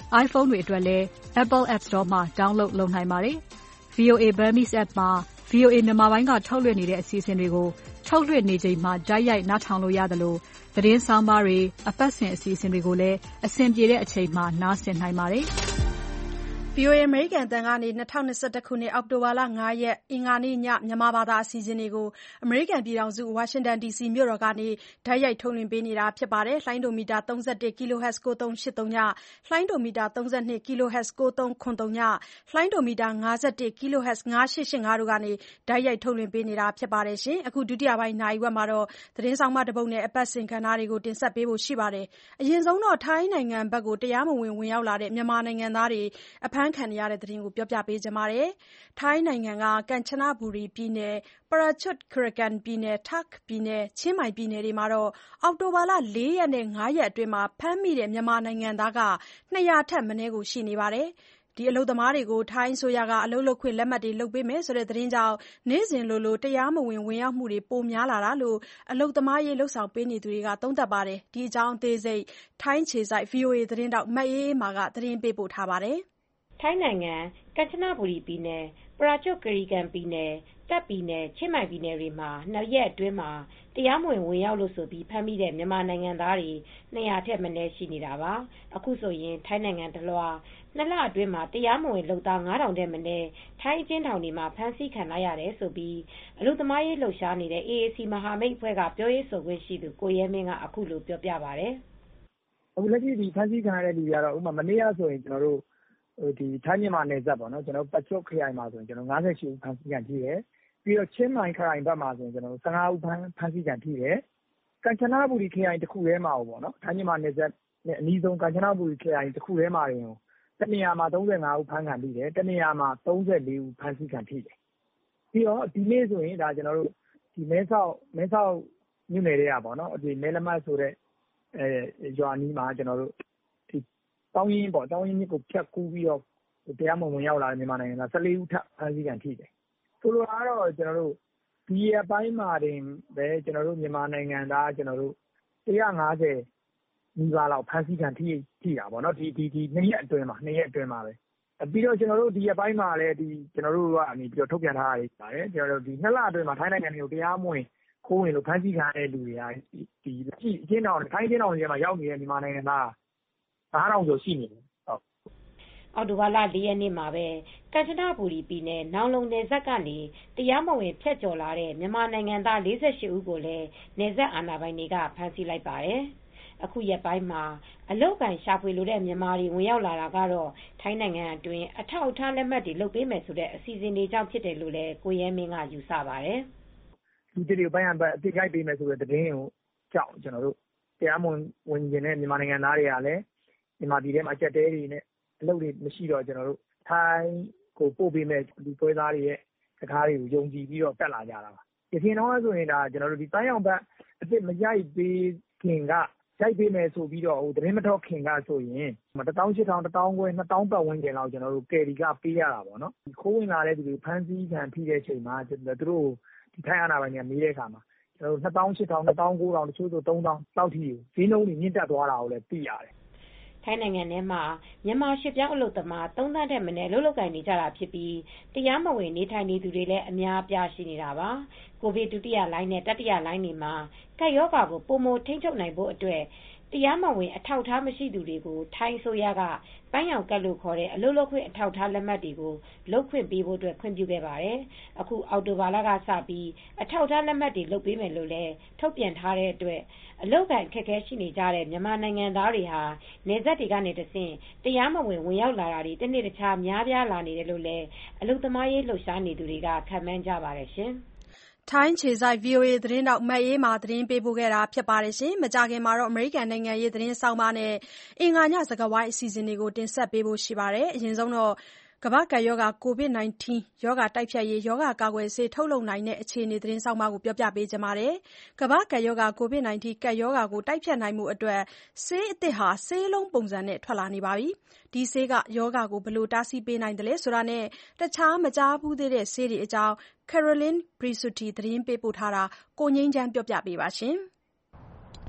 H: iPhone တွေအတွက်လည်း Apple App Store မှာ download လုပ်နိုင်ပါတယ်။ ဗွီအိုအေ Burmese App မှာ ဗွီအိုအေမြန်မာပိုင်းကထုတ်လွှင့်နေတဲ့အစီအစဉ်တွေကိုထုတ်လွှင့်နေချိန်မှာတိုက်ရိုက်နားထောင်လို့ရသလိုသတင်းဆောင်းပါးတွေအပတ်စဉ်အစီအစဉ်တွေကိုလည်းအဆင်ပြေတဲ့အချိန်မှာနားဆင်နိုင်ပါတယ်။
B: ဗွီအိုအေအမေရိကန်အသံကနေ၂၀၂၁ခုနှစ်အောက်တိုဘာလ၅ရက်အင်္ဂါနေ့ညမြန်မာဘာသာအစီအစဉ်တွေကိုအမေရိကန်ပြည်ထောင်စုဝါရှင်တန်ဒီစီမြို့တော်ကနေတိုက်ရိုက်ထုတ်လွှင့်ပေးနေတာဖြစ်ပါတယ်။လှိုင်းဒိုမီတာ၃၁ kHz ကိုသုံး၈၃ညလှိုင်းဒိုမီတာ၃၂ kHz ကိုသုံး၇၃ညလှိုင်းဒိုမီတာ၅၁ kHz ၅၈၈၅တို့ကနေတိုက်ရိုက်ထုတ်လွှင့်ပေးနေတာဖြစ်ပါတယ်။အခုဒုတိယပိုင်းနာရီဝက်မှာတော့သတင်းဆောင်မတစ်ပုဒ်နဲ့အပတ်စဉ်ကဏ္ဍတွေကိုတင်ဆက်ပေးဖို့ရှိပါတယ်။အရင်ဆုံးတော့ထိုင်းနိုင်ငံဘက်ကိုတရားမဝင်ဝင်ရောက်လာတဲ့မြန်မာနိုင်ငံသားတွေအဖမ်းခံနေရတဲ့သတင်းကိုပြောပြပေးကြပါမယ်။ထိုင်းနိုင်ငံကကမ်ချနဘူရီပြည်နယ်၊ပရာချွတ်ခီရီကန်ပြည်နယ်၊တာ့ခ်ပြည်နယ်၊ချင်းမိုင်ပြည်နယ်တွေမှာအောက်တိုဘာလ၄ရက်နဲ့၅ရက်အတွင်းဖမ်းမိတဲ့မြန်မာနိုင်ငံသား၂၀၀ထက်မနည်းရှိနေပါတယ်။ဒီအလုပ်သမားတွေကိုထိုင်းအစိုးရကအလုပ်လုပ်ခွင့်လက်မှတ်တွေလုပ်ပေးမယ်ဆိုတဲ့သတင်းကြောင့်နေ့စဉ်လိုလိုတရားမဝင်ဝင်ရောက်မှုတွေပိုများလာတာလို့အလုပ်သမားရေးလုပ်ဆောင်ပေးနေသူတွေကသုံးသပ်ပါတယ်။ဒီအကြောင်းအသေးစိတ်ထိုင်းအခြေစိုက် ဗွီအိုအေသတင်းထောက်မအေးအေးမာကသတင်းပေးပို့ထားပါတယ်
P: ။ထိုင်းနိုင်ငံကမ်ချနဘူရီပြည်နယ်၊ပရာချွတ်ခီရီကန်ပြည်နယ်၊တာ့ခ်ပြည်နယ်၊ချင်းမိုင်ပြည်နယ်တွေမှာနှစ်ရက်အတွင်းမှာတရားမဝင်ဝင်ရောက်လို့ဆိုပြီးဖမ်းမိတဲ့မြန်မာနိုင်ငံသားတွေ၂၀၀ထက်မနည်းရှိနေတာပါ။အခုဆိုရင်ထိုင်းနိုင်ငံတလွှာနှစ်လအတွင်းမှာတရားမဝင်လုပ်သား၅ထောင်ထက်မနည်းထိုင်းအကျဉ်းထောင်တွေမှာဖမ်းဆီးခံလိုက်ရတယ်လို့အလုပ်သမားရေးလှုပ်ရှားနေတဲ့ အေအေစီ မဟာမိတ်အဖွဲ့ကပြောရေးဆိုခွင့်ရှိသူကိုရဲမင်းကအခုလိုပြောပြပါတယ်
D: ။အခုလက်ရှိဒီဖမ်းဆီးခံရတဲ့လူတွေကတော့ဥပမာမနေ့ကဆိုရင်ကျွန်တော်တို့ဒီထိုင်းမြန်မာနယ်စပ်ပေါ့နော်ကျွန်တော်ပကျွတ်ခရိုင်မှာဆိုရင်ကျွန်တော်၅၈ဦးဖမ်းဆီးခံထိတယ်ပြီးတော့ချင်းမိုင်ခရိုင်ဘက်မှာဆိုရင်ကျွန်တော်၁၅ဦးဖမ်းဖမ်းဆီးခံထိတယ်ကမ်ချနဘူရီခရိုင်တစ်ခုထဲမှာပေါ့နော်ထိုင်းမြန်မာနယ်စပ်နဲ့အနီးဆုံးကမ်ချနဘူရီခရိုင်တစ်ခုထဲမှာရင်တနေရာမှာ၃၅ဦးဖမ်းခံထိတယ်တနေရာမှာ၃၄ဦးဖမ်းဆီးခံထိတယ်ပြီးတော့ဒီနေ့ဆိုရင်ဒါကျွန်တော်တို့ဒီမဲဆောက်မဲဆောက်မြို့နယ်တွေကပေါ့နော်ဒီမဲလမတ်ဆိုတဲ့အဲရွာနီးမှာကျွန်တော်တို့တောင်းရင်ပေါ့တောင်းရင်မြစ်ကိုဖြတ်ကူးပြီးတော့တရားမဝင်ရောက်လာတဲ့မြန်မာနိုင်ငံသား၁၄ဦးထပ်ဖမ်းဆီးခံထိတယ်ဆိုလိုတာကတော့ကျွန်တော်တို့ဒီအပိုင်းမှာတင်ပဲကျွန်တော်တို့မြန်မာနိုင်ငံသားကျွန်တော်တို့၁၅၀နီးပါးလောက်ဖမ်းဆီးခံထိထိတာပေါ့နော်ဒီဒီဒီနှစ်ရက်အတွင်းမှာနှစ်ရက်အတွင်းမှာပဲပြီးတော့ကျွန်တော်တို့ဒီအပိုင်းမှာလည်းဒီကျွန်တော်တို့ကနေပြီးတော့ထုတ်ပြန်ထားရပါတယ်ကျွန်တော်တို့ဒီနှစ်လအတွင်းမှာထိုင်းနိုင်ငံတွေကိုတရားမဝင်ခိုးဝင်လို့ဖမ်းဆီးခံရတဲ့လူတွေကဒီအကျဉ်းတော်ထိုင်းအကျဉ်းတော်တွေမှာရောက်နေတဲ့မြန်မာနိုင်ငံသား၅ထောင်ကျော်ရှိနေတယ်ဟုတ်
P: အော်တိုဘာလ၄ရက်နေ့မှာပဲကမ်ချနဘူရီပြည်နယ်နောင်လုံနယ်စပ်ကနေတရားမဝင်ဖြတ်ကျော်လာတဲ့မြန်မာနိုင်ငံသား၄၈ဦးကိုလည်းနယ်စပ်အာဏာပိုင်တွေကဖမ်းဆီးလိုက်ပါတယ်။အခုရက်ပိုင်းမှာအလုတ်ကန်ရှာဖွေလိုတဲ့မြန်မာတွေဝင်ရောက်လာတာကတော့ထိုင်းနိုင်ငံအတွင်းအထောက်အထားလက်မှတ်တွေလုပ်ပေးမယ်ဆိုတဲ့အစီအစဉ်တွေကြောင့်ဖြစ်တယ်လို့လည်းကိုရဲမင်းကယူဆပါတယ်
D: ။ဒီတွေပိုင်းအပ်အတိတ်ကြိုက်ပေးမယ်ဆိုတဲ့သတင်းကိုကြောက်ကျွန်တော်တို့တရားမဝင်ဝင်ကျင်တဲ့မြန်မာနိုင်ငံသားတွေကလည်းမြန်မာပြည်ထဲမှာအကျက်တဲတွေနဲ့အလုပ်တွေမရှိတော့ကျွန်တော်တို့ထိုင်းကိုပို့ပေးမဲ့ဒီပွဲသားတွေရဲ့စကားတွေကိုယုံကြည်ပြီးတော့တက်လာကြတာပါ။ဒီခင်တော့ဆိုရင်ဒါကျွန်တော်တို့ဒီတိုင်းအောင်ဘက်အစ်စ်မရိုက်ပေးခင်ကရိုက်ပေးမယ်ဆိုပြီးတော့ဟိုသတင်းမထောက်ခင်ကဆိုရင်တသောင်းရှစ်ထောင်တသောင်းခွဲနှစ်သောင်းပတ်ဝန်းကျင်လောက်ကျွန်တော်တို့ကယ်ရီကပေးရတာပေါ့နော်။ဒီခိုးဝင်လာတဲ့သူတွေဖမ်းဆီးခံထိတဲ့အချိန်မှာသူတို့ဒီထိုင်းအာဏာပိုင်တွေကမေးတဲ့အခါမှာကျွန်တော်တို့နှစ်သောင်းရှစ်ထောင်နှစ်သောင်းကိုးထောင်တချို့ဆိုသုံးသောင်းလောက်ထိဈေးနှုန်းတွေမြင့်တက်သွားတာကိုလည်းသိရတယ်
P: ။ထိုင်းနိုင်ငံထဲမှာမြန်မာရွှေ့ပြောင်းအလုပ်သမားသုံးသန်းထက်မနည်းလုပ်လုပ်ကိုင်နေကြတာဖြစ်ပြီးတရားမဝင်နေထိုင်နေသူတွေလည်းအများအပြားရှိနေတာပါ။ကိုဗစ်ဒုတိယလှိုင်းနဲ့တတိယလှိုင်းတွေမှာကပ်ရောဂါကိုပိုမိုထိန်းချုပ်နိုင်ဖို့အတွက်တရားမဝင်အထောက်အထားမရှိသူတွေကိုထိုင်းအစိုးရကပန်းရောင်ကတ်လို့ခေါ်တဲ့အလုပ်လုပ်ခွင့်အထောက်အထားလက်မှတ်တွေကိုလုပ်ခွင့်ပေးဖို့အတွက်ခွင့်ပြုခဲ့ပါတယ်။အခုအောက်တိုဘာလကစပြီးအထောက်အထားလက်မှတ်တွေလုပ်ပေးမယ်လို့လည်းထုတ်ပြန်ထားတဲ့အတွက်အလုပ်ကိုင်အခက်အခဲရှိနေကြတဲ့မြန်မာနိုင်ငံသားတွေဟာနယ်စပ်တွေကနေတဆင့်တရားမဝင်ဝင်ရောက်လာတာတွေတနေ့တခြားများပြားလာနေတယ်လို့လည်းအလုပ်သမားရေးလှုပ်ရှားနေသူတွေကခန့်မှန်းကြပါတယ်ရှင်။
B: ထိုင်းခြေစိုက် ဗွီအိုအေသတင်းထောက်မအေးမာသတင်းပေးပို့ခဲ့တာဖြစ်ပါတယ်။မကြာခင်မှာတော့အမေရိကန်နိုင်ငံရေးသတင်းဆောင်းပါးနဲ့အင်္ဂါညစကားဝိုင်းအစီအစဉ်တွေကိုတင်ဆက်ပေးဖို့ရှိပါတယ်။အရင်ဆုံးတော့ကမ္ဘာ့ကပ်ရောဂါ ကိုဗစ် ၁၉ ရောဂါတိုက်ဖျက်ရေးရောဂါကာကွယ်ဆေးထုတ်လုပ်နိုင်တဲ့အခြေအနေသတင်းဆောင်းပါးကိုပြောပြပေးချင်ပါတယ်။ကမ္ဘာ့ကပ်ရောဂါ ကိုဗစ် ၁၉ ကပ်ရောဂါကိုတိုက်ဖျက်နိုင်မှုအတွက်ဆေးအသစ်ဟာဆေးလုံးပုံစံနဲ့ထွက်လာနေပါပြီ။ဒီဆေးကရောဂါကိုဘယ်လိုတားဆီးပေးနိုင်သလဲဆိုတာနဲ့တခြားမကြားဘူးသေးတဲ့ဆေးတွေအကြောင်း Caroline Presutti သတင်းပေးပို့ထားတာကိုငြိမ်းချမ်းပြောပြပေးပါရှင်။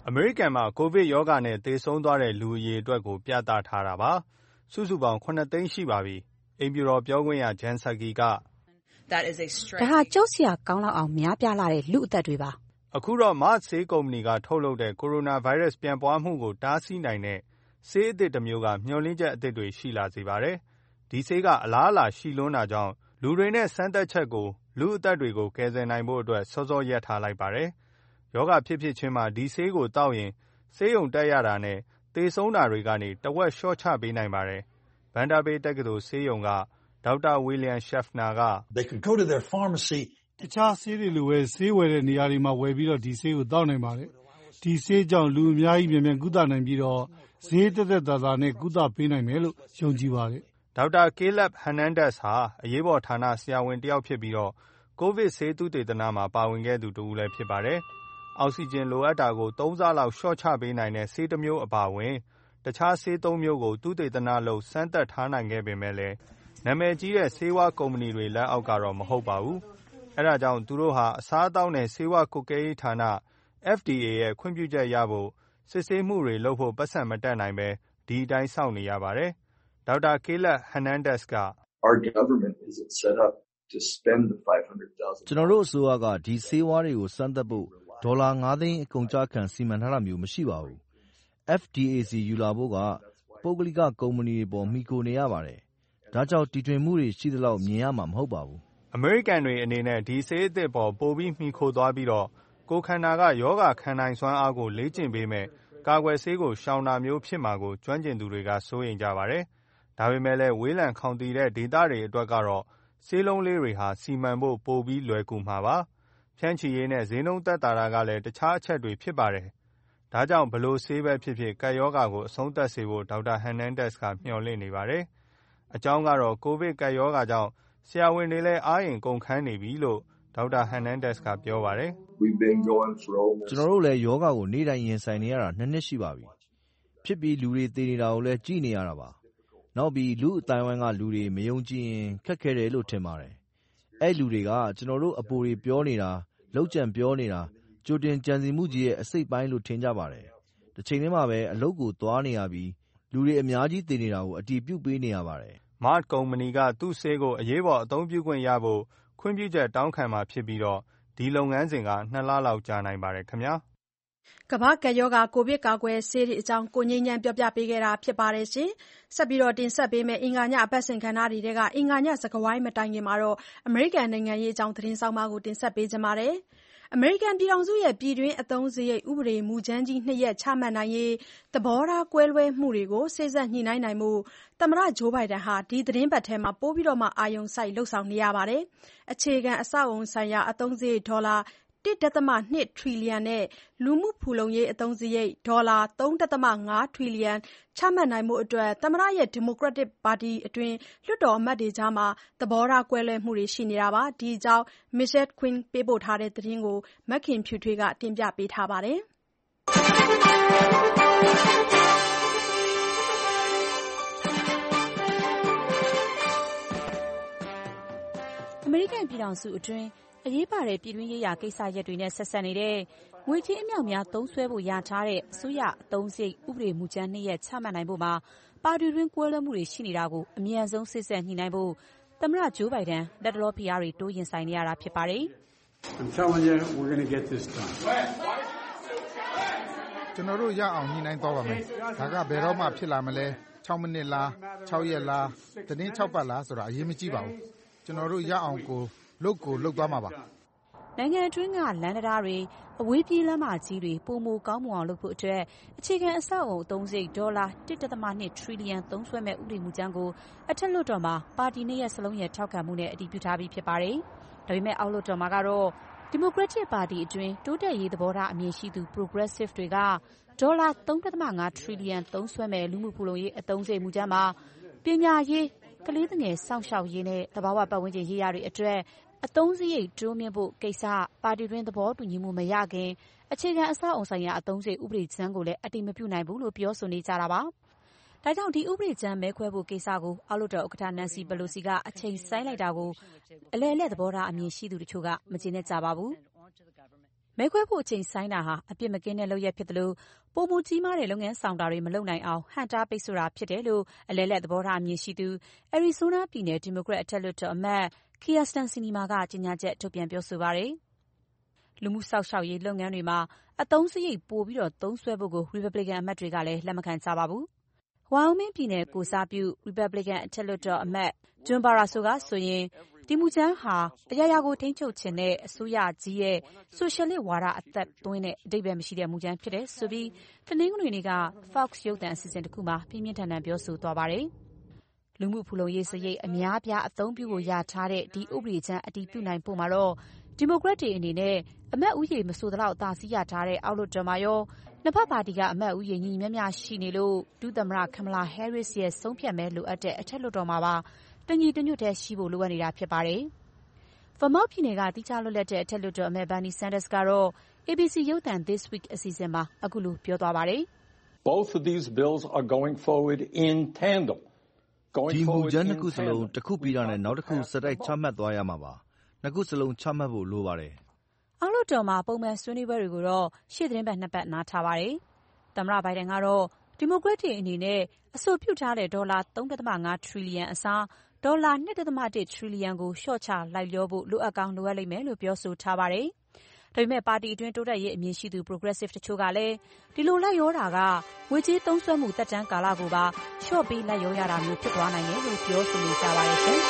L: အမေရိကန်မှာကိုဗစ်ရောဂါနဲ့သေဆုံးသွားတဲ့လူအရေအတွက်ကိုပြသထားတာပါ။စုစုပေါင်းခုနှစ်သိန်းရှိပါပြီ။အိမ်ဖြူတော်ပြောခွင့်ရ Jen Psaki က
H: ဒါဟာကြောက်စရာကောင်းလောက်အောင်များပြားလာတဲ့လူအသက်တွေပါ
L: ။အခုတော့ Merck ဆေးကုမ္ပဏီကထုတ်လုပ်တဲ့ကိုရိုနာဗိုင်းရပ်စ်ပြန့်ပွားမှုကိုတားဆီးနိုင်တဲ့ဆေးအသစ်တစ်မျိုးကမျှော်လင့်ချက်အသစ်တွေရှိလာစေပါတယ်။ဒီဆေးကအလားအလာရှိလွန်းတာကြောင့်လူတွေနဲ့စမ်းသပ်ချက်ကိုလူအသက်တွေကိုကယ်ဆယ်နိုင်ဖို့အတွက်စောစောရပ်ထားလိုက်ပါတယ်။ရောဂါဖြစ်ဖြစ်ချင်းမှာဒီဆေးကိုတောက်ရင်ဆေးရုံတက်ရတာနဲ့သေဆုံးတာတွေကနေတဝက်လျှော့ချပေးနိုင်ပါတယ်။ Vanderbilt တက္ကသိုလ်ဆေးရုံကဒေါက်တာ William Schaffner က
E: တခြားဆေးတွေလိုပဲဆေးဝယ်တဲ့နေရာတွေမှာဝယ်ပြီးတော့ဒီဆေးကိုတောက်နိုင်ပါတယ်။ဒီဆေးကြောင့်လူအများကြီးမြန်မြန်ကုသနိုင်ပြီးတော့ဈေးသက်သက်သာသာနဲ့ကုသပေးနိုင်မယ်လို့ယုံကြည်ပါတယ်
L: ။ဒေါက်တာ Caleb Hernandez ဟာအရေးပေါ်ဌာနဆရာဝန်တစ်ယောက်ဖြစ်ပြီးတော့ကိုဗစ်ဆေးသုတေသနမှာပါဝင်ခဲ့သူတစ်ဦးလည်းဖြစ်ပါတယ်။အောက်ဆီဂျင်လိုအပ်တာကိုသုံးဆလောက်လျှော့ချပေးနိုင်တဲ့ဆေးတစ်မျိုးအပါအဝင်တခြားဆေးသုံးမျိုးကိုသုတေသနလုပ်စမ်းသပ်ထားနိုင်ခဲ့ပေမဲ့လည်းနာမည်ကြီးတဲ့ဆေးဝါးကုမ္ပဏီတွေလက်အောက်ကတော့မဟုတ်ပါဘူး။အဲဒါကြောင့်သူတို့ဟာအစားအသောက်နဲ့ဆေးဝါးကွပ်ကဲရေးဌာန F D A ရဲ့ခွင့်ပြုချက်ရဖို့စစ်ဆေးမှုတွေလုပ်ဖို့ပတ်စံမတက်နိုင်ပဲဒီအတိုင်းစောင့်နေရပါတယ်။ဒေါက်တာ Caleb Hernandez က
O: ကျွန်တော်တို့အစိုးရကဒီဆေးဝါးတွေကိုစမ်းသပ်ဖို့ဒေါ်လာငါးသိန်းအကုန်အကျခံစီမံထားတာမျိုးမရှိပါဘူး။ F D A ဆီယူလာဖို့ကပုဂ္ဂလိကကုမ္ပဏီတွေပေါ်မှီခိုနေရပါတယ်။ဒါကြောင့်တီထွင်မှုတွေရှိသလောက်မြင်ရမှာမဟုတ်ပါဘူး
L: ။အမေရိကန်တွေအနေနဲ့ဒီဆေးအသစ်ပေါ်ပိုပြီးမှီခိုသွားပြီးတော့ကိုယ်ခန္ဓာကရောဂါခံနိုင်စွမ်းအားကိုလေ့ကျင့်ပေးမယ်ကာကွယ်ဆေးကိုရှောင်တာမျိုးဖြစ်မှာကိုကျွမ်းကျင်သူတွေကစိုးရိမ်ကြပါတယ်။ဒါပေမဲ့လည်းဝေးလံခေါင်သီတဲ့ဒေသတွေအတွက်ကတော့ဆေးလုံးလေးတွေဟာစီမံဖို့ပိုပြီးလွယ်ကူမှာပါ။ဖြန့်ချီရေးနဲ့ဈေးနှုန်းသက်သာတာကလည်းတခြားအချက်တွေဖြစ်ပါတယ်။ဒါကြောင့်ဘလို့ဆေးပဲဖြစ်ဖြစ်ကပ်ရောဂါကိုအဆုံးသတ်စေဖို့ဒေါက်တာ Hernandez ကမျှော်လင့်နေပါတယ်။အကြောင်းကတော့ကိုဗစ်ကပ်ရောဂါကြောင့်ဆရာဝန်တွေလည်းအားရင်ကုန်ခန်းနေပြီလို့ဒေါက်တာ Hernandez ကပြောပါတယ်
O: ။ကျွန်တော်တို့လည်းယောဂါကိုနေ့တိုင်းရင်ဆိုင်နေရတာနှစ်နှစ်ရှိပါပြီ။ဖြစ်ပြီးလူတွေသေနေတာကိုလည်းကြည့်နေရတာပါ။နောက်ပြီးလူအတိုင်းဝိုင်းကလူတွေမယုံကြည်ရင်ခက်ခဲတယ်လို့ထင်ပါတယ်။အဲ့လူတွေကကျွန်တော်တို့အပိုတွေပြောနေတာလောက်ကြံပြောနေတာကြိုတင်ကြံစည်မှုကြီးရဲ့အစိတ်ပိုင်းလို့ထင်ကြပါတယ်။တစ်ချိန်တည်းမှာပဲအလုပ်ကိုသွားနေရပြီးလူတွေအများကြီးသေနေတာကိုအတည်ပြုပေးနေရပါတယ်
L: ။ Merck ကုမ္ပဏီကသူ့ဆေးကိုအရေးပေါ်အသုံးပြုခွင့်ရဖို့ခွင့်ပြုချက်တောင်းခံမှာဖြစ်ပြီးတော့ဒီလုပ်ငန်းစဉ်ကနှစ်လလောက်ကြာနိုင်ပါတယ်ခင်ဗျာ
B: ကမ္ဘာ့ကပ်ရောဂါကိုဗစ်ကာကွယ်ဆေးတွေအကြောင်းကိုငြိမ်းချမ်းပြောပြပေးခဲ့တာဖြစ်ပါတယ်ရှင်။ဆက်ပြီးတော့တင်ဆက်ပေးမယ့်အင်္ဂါညအပတ်စဉ်ခန်းဓာတ်တွေကအင်္ဂါညစကားဝိုင်းမတိုင်ခင်မှာတော့အမေရိကန်နိုင်ငံရေးအကြောင်းသတင်းဆောင်မကိုတင်ဆက်ပေးကြပါမယ်။အမေရိကန်ပြည်ထောင်စုရဲ့ပြည်တွင်းအသုံးစရိတ်ဥပဒေမူကြမ်းကြီးနှစ်ရပ်ချမှတ်နိုင်ရေးသဘောထားကွဲလွဲမှုတွေကိုစေ့စပ်ညှိနှိုင်းနိုင်မှုသမ္မတဂျိုးဘိုင်ဒန်ဟာဒီသတင်းပတ်ထဲမှာပိုပြီးတော့မှအာရုံစိုက်လှုပ်ဆောင်နေရပါတယ်။အခြေခံအဆောက်အအုံဆိုင်ရာအသုံးစရိတ်ဒေါ်လာတစ်ဒသမနှစ်ထရီလီယံနဲ့လူမှုဖူလုံရေးအသုံးစရိတ်ဒေါ်လာသုံးဒသမငါးထရီလီယံချမှတ်နိုင်မှုအတွက်သမ္မတရဲ့ဒီမိုကရက်တစ်ပါတီအတွင်းလွှတ်တော်အမတ်တွေကြားမှာသဘောထားကွဲလွဲမှုတွေရှိနေတာပါ။ဒီအကြောင်း Michelle Quinn ပေးပို့ထားတဲ့သတင်းကိုမခင်ဖြူထွေးကတင်ပြပေးထားပါတယ်။အမေရိကန်ပြည်ထောင်စုအတွင်းအရေးပါတဲ့ပြည်တွင်းရေးရာကိစ္စရပ်တွေနဲ့ဆက်စပ်နေတဲ့ငွေကြေးအမြောက်များသုံးစွဲဖို့ရထားတဲ့အစိုးရအသုံးစရိတ်ဥပဒေမူကြမ်းနှစ်ရပ်ချမှတ်နိုင်ဖို့မှာပါတီတွင်းကွဲလွဲမှုတွေရှိနေတာကိုအမြန်ဆုံးစေ့စပ်ညှိနှိုင်းဖို့သမ္မတဂျိုးဘိုင်ဒန်လက်တလောဖိအားတွေတိုးရင်ဆိုင်နေရတာဖြစ်ပါတယ်
Q: ။ I'm telling you we're going to get this done.
R: ကျွန်တော်တို့ရအောင်ညှိနှိုင်းသွားပါမယ်။ဒါကဘယ်တော့မှဖြစ်လာမလဲ၆မိနစ်လား၆ရက်လားသီတင်း၆ပတ်လားဆိုတာအရေးမကြီးပါဘူး။ကျွန်တော်တို့ရအောင်ကိုလုပ်ကိုလုပ်သွားမှာပါ
B: ။နိုင်ငံအတွင်းကလမ်းတရားတွေအဝေးပြေးလမ်းမကြီးတွေပုံမကောင်းမွန်အောင်လုပ်ဖို့အတွက်အခြေခံအဆောက်အအုံအသုံးစရိတ်ဒေါ်လာတစ်ဒသမနှစ်ထရီလီယံသုံးစွဲမဲ့ဥပဒေမူကြမ်းကိုအထက်လွှတ်တော်မှာပါတီနှစ်ရပ်စလုံးရဲ့ထောက်ခံမှုနဲ့အတည်ပြုထားပြီးဖြစ်ပါတယ်။ဒါပေမဲ့အောက်လွှတ်တော်မှာကတော့ဒီမိုကရက်တစ်ပါတီအတွင်းတိုးတက်ရေးသဘောထားအမြင်ရှိသူ Progressive တွေကဒေါ်လာသုံးဒသမငါးထရီလီယံသုံးစွဲမဲ့လူမှုဖူလုံရေးအသုံးစရိတ်မူကြမ်းမှာပညာရေးကလေးငယ်စောင့်ရှောက်ရေးနဲ့သဘာဝပတ်ဝန်းကျင်ရေးရာတွေအတွက်အသုံးစရိတ်တိုးမြှင့်ဖို့ကိစ္စပါတီတွင်းသဘောတူညီမှုမရခင်အခြေခံအဆောက်အအုံဆိုင်ရာအသုံးစရိတ်ဥပဒေကြမ်းကိုလည်းအတည်မပြုနိုင်ဘူးလို့ပြောဆိုနေကြတာပါ။ဒါကြောင့်ဒီဥပဒေကြမ်းမဲခွဲဖို့ကိစ္စကိုအောက်လွှတ်တော်ဥက္ကဋ္ဌနန်စီပလိုစီကအချိန်ဆိုင်းလိုက်တာကိုအလယ်အလတ်သဘောထားအမြင်ရှိသူတချို့ကမကျေနပ်ကြပါဘူး။
H: မဲခွဲဖို့အချိန်ဆိုင်းတာဟာအပြစ်မကင်းတဲ့လုပ်ရပ်ဖြစ်သလိုပိုမိုကြီးမားတဲ့လုပ်ငန်းဆောင်တာတွေမလုပ်နိုင်အောင်ဟန့်တားပိတ်ဆို့တာဖြစ်တယ်လို့အလဲလက်သဘောထားအမြင်ရှိသူအရီဇိုးနားပြည်နယ်ဒီမိုကရက်အထက်လွှတ်တော်အမတ်Kyrsten Sinema ကကြေညာချက်ထုတ်ပြန်ပြောဆိုပါတယ်။လူမှုစောင့်ရှောက်ရေးလုပ်ငန်းတွေမှာအသုံးစရိတ်ပိုပြီးသုံးစွဲဖို့ကိုရီပတ်ဘလစ်ကန်အမတ်တွေကလည်းလက်မခံကြပါဘူး။ Wyoming ပြည်နယ်ကိုယ်စားပြုရီပတ်ဘလစ်ကန်အထက်လွှတ်တော်အမတ် John Barrasso ကဆိုရင်ဒီမူကြမ်းဟာအရာရာကိုထိန်းချုပ်ချင်တဲ့အစိုးရကြီးရဲ့ဆိုရှယ်လစ်ဝါဒအသက်သွင်းတဲ့အဓိပ္ပါယ်မရှိတဲ့မူကြမ်းဖြစ်တယ်ဆိုပြီးတနင်္ဂနွေနေ့က Fox ရုပ်သံအစီအစဉ်တစ်ခုမှာပြင်းပြင်းထန်ထန်ပြောဆိုသွားပါတယ်။လူမှုဖူလုံရေးစရိတ်အများအပြားအသုံးပြုဖို့ရထားတဲ့ဒီဥပဒေကြမ်းအတည်ပြုနိုင်ဖို့မှာတော့ဒီမိုကရက်တွေအနေနဲ့အမတ်ဦးရေမဆိုသလောက်အသာစီးရထားတဲ့အောက်လွှတ်တော်မှာရောနှစ်ဖက်ပါတီကအမတ်ဦးရေညီညီမျှမျှရှိနေလို့ဒုသမ္မတ Kamala Harris ရဲ့ဆုံးဖြတ်မဲလိုအပ်တဲ့အထက်လွှတ်တော်မှာပါတညီတညွတ်တည်းရှိဖို့လိုအပ်နေတာဖြစ်ပါတယ်။ Vermont ပြည်နယ်ကသီးခြားလွတ်လပ်တဲ့အထက်လွှတ်တော်အမတ် Bernie Sanders ကတော့ A B C ရုပ်သံ This Week အစီအစဉ်မှာအခုလိုပြောသွားပါတယ်။
S: Both of these bills are going forward in tandem.
O: ဒီမူကြမ်းနှစ်ခုစလုံးတစ်ခုပြီးတာနဲ့နောက်တစ်ခုဆက်တိုက်ချမှတ်သွားရမှာပါ။နှစ်ခုစလုံးချမှတ်ဖို့လိုပါတယ်
H: ။အောက်လွှတ်တော်မှာပုံမှန်ဆွေးနွေးပွဲတွေကိုတော့ရှေ့သီတင်းပတ်နှစ်ပတ်နားထားပါတယ်။သမ္မတဘိုင်ဒန်ကတော့ဒီမိုကရက်တွေအနေနဲ့အဆိုပြုထားတဲ့ဒေါ်လာ သုံးဒသမ ငါး ထရီလီယံအစားဒေါ်လာ ၂ ဒသမ တစ် ထရီလီယံကိုလျှော့ချလိုက်လျောဖို့လိုအပ်ကောင်းလိုအပ်လိမ့်မယ်လို့ပြောဆိုထားပါတယ်။ဒါပေမဲ့ပါတီအတွင်းတိုးတက်ရေးအမြင်ရှိသူ Progressive တချို့ကလည်းဒီလိုလိုက်လျောတာကငွေကြေးသုံးစွဲမှုသက်တမ်းကာလကိုပါလျှော့ပေးလိုက်လျောရတာမျိုးဖြစ်သွားနိုင်တယ်လို့ပြောဆိုနေကြပါတယ်ရှင်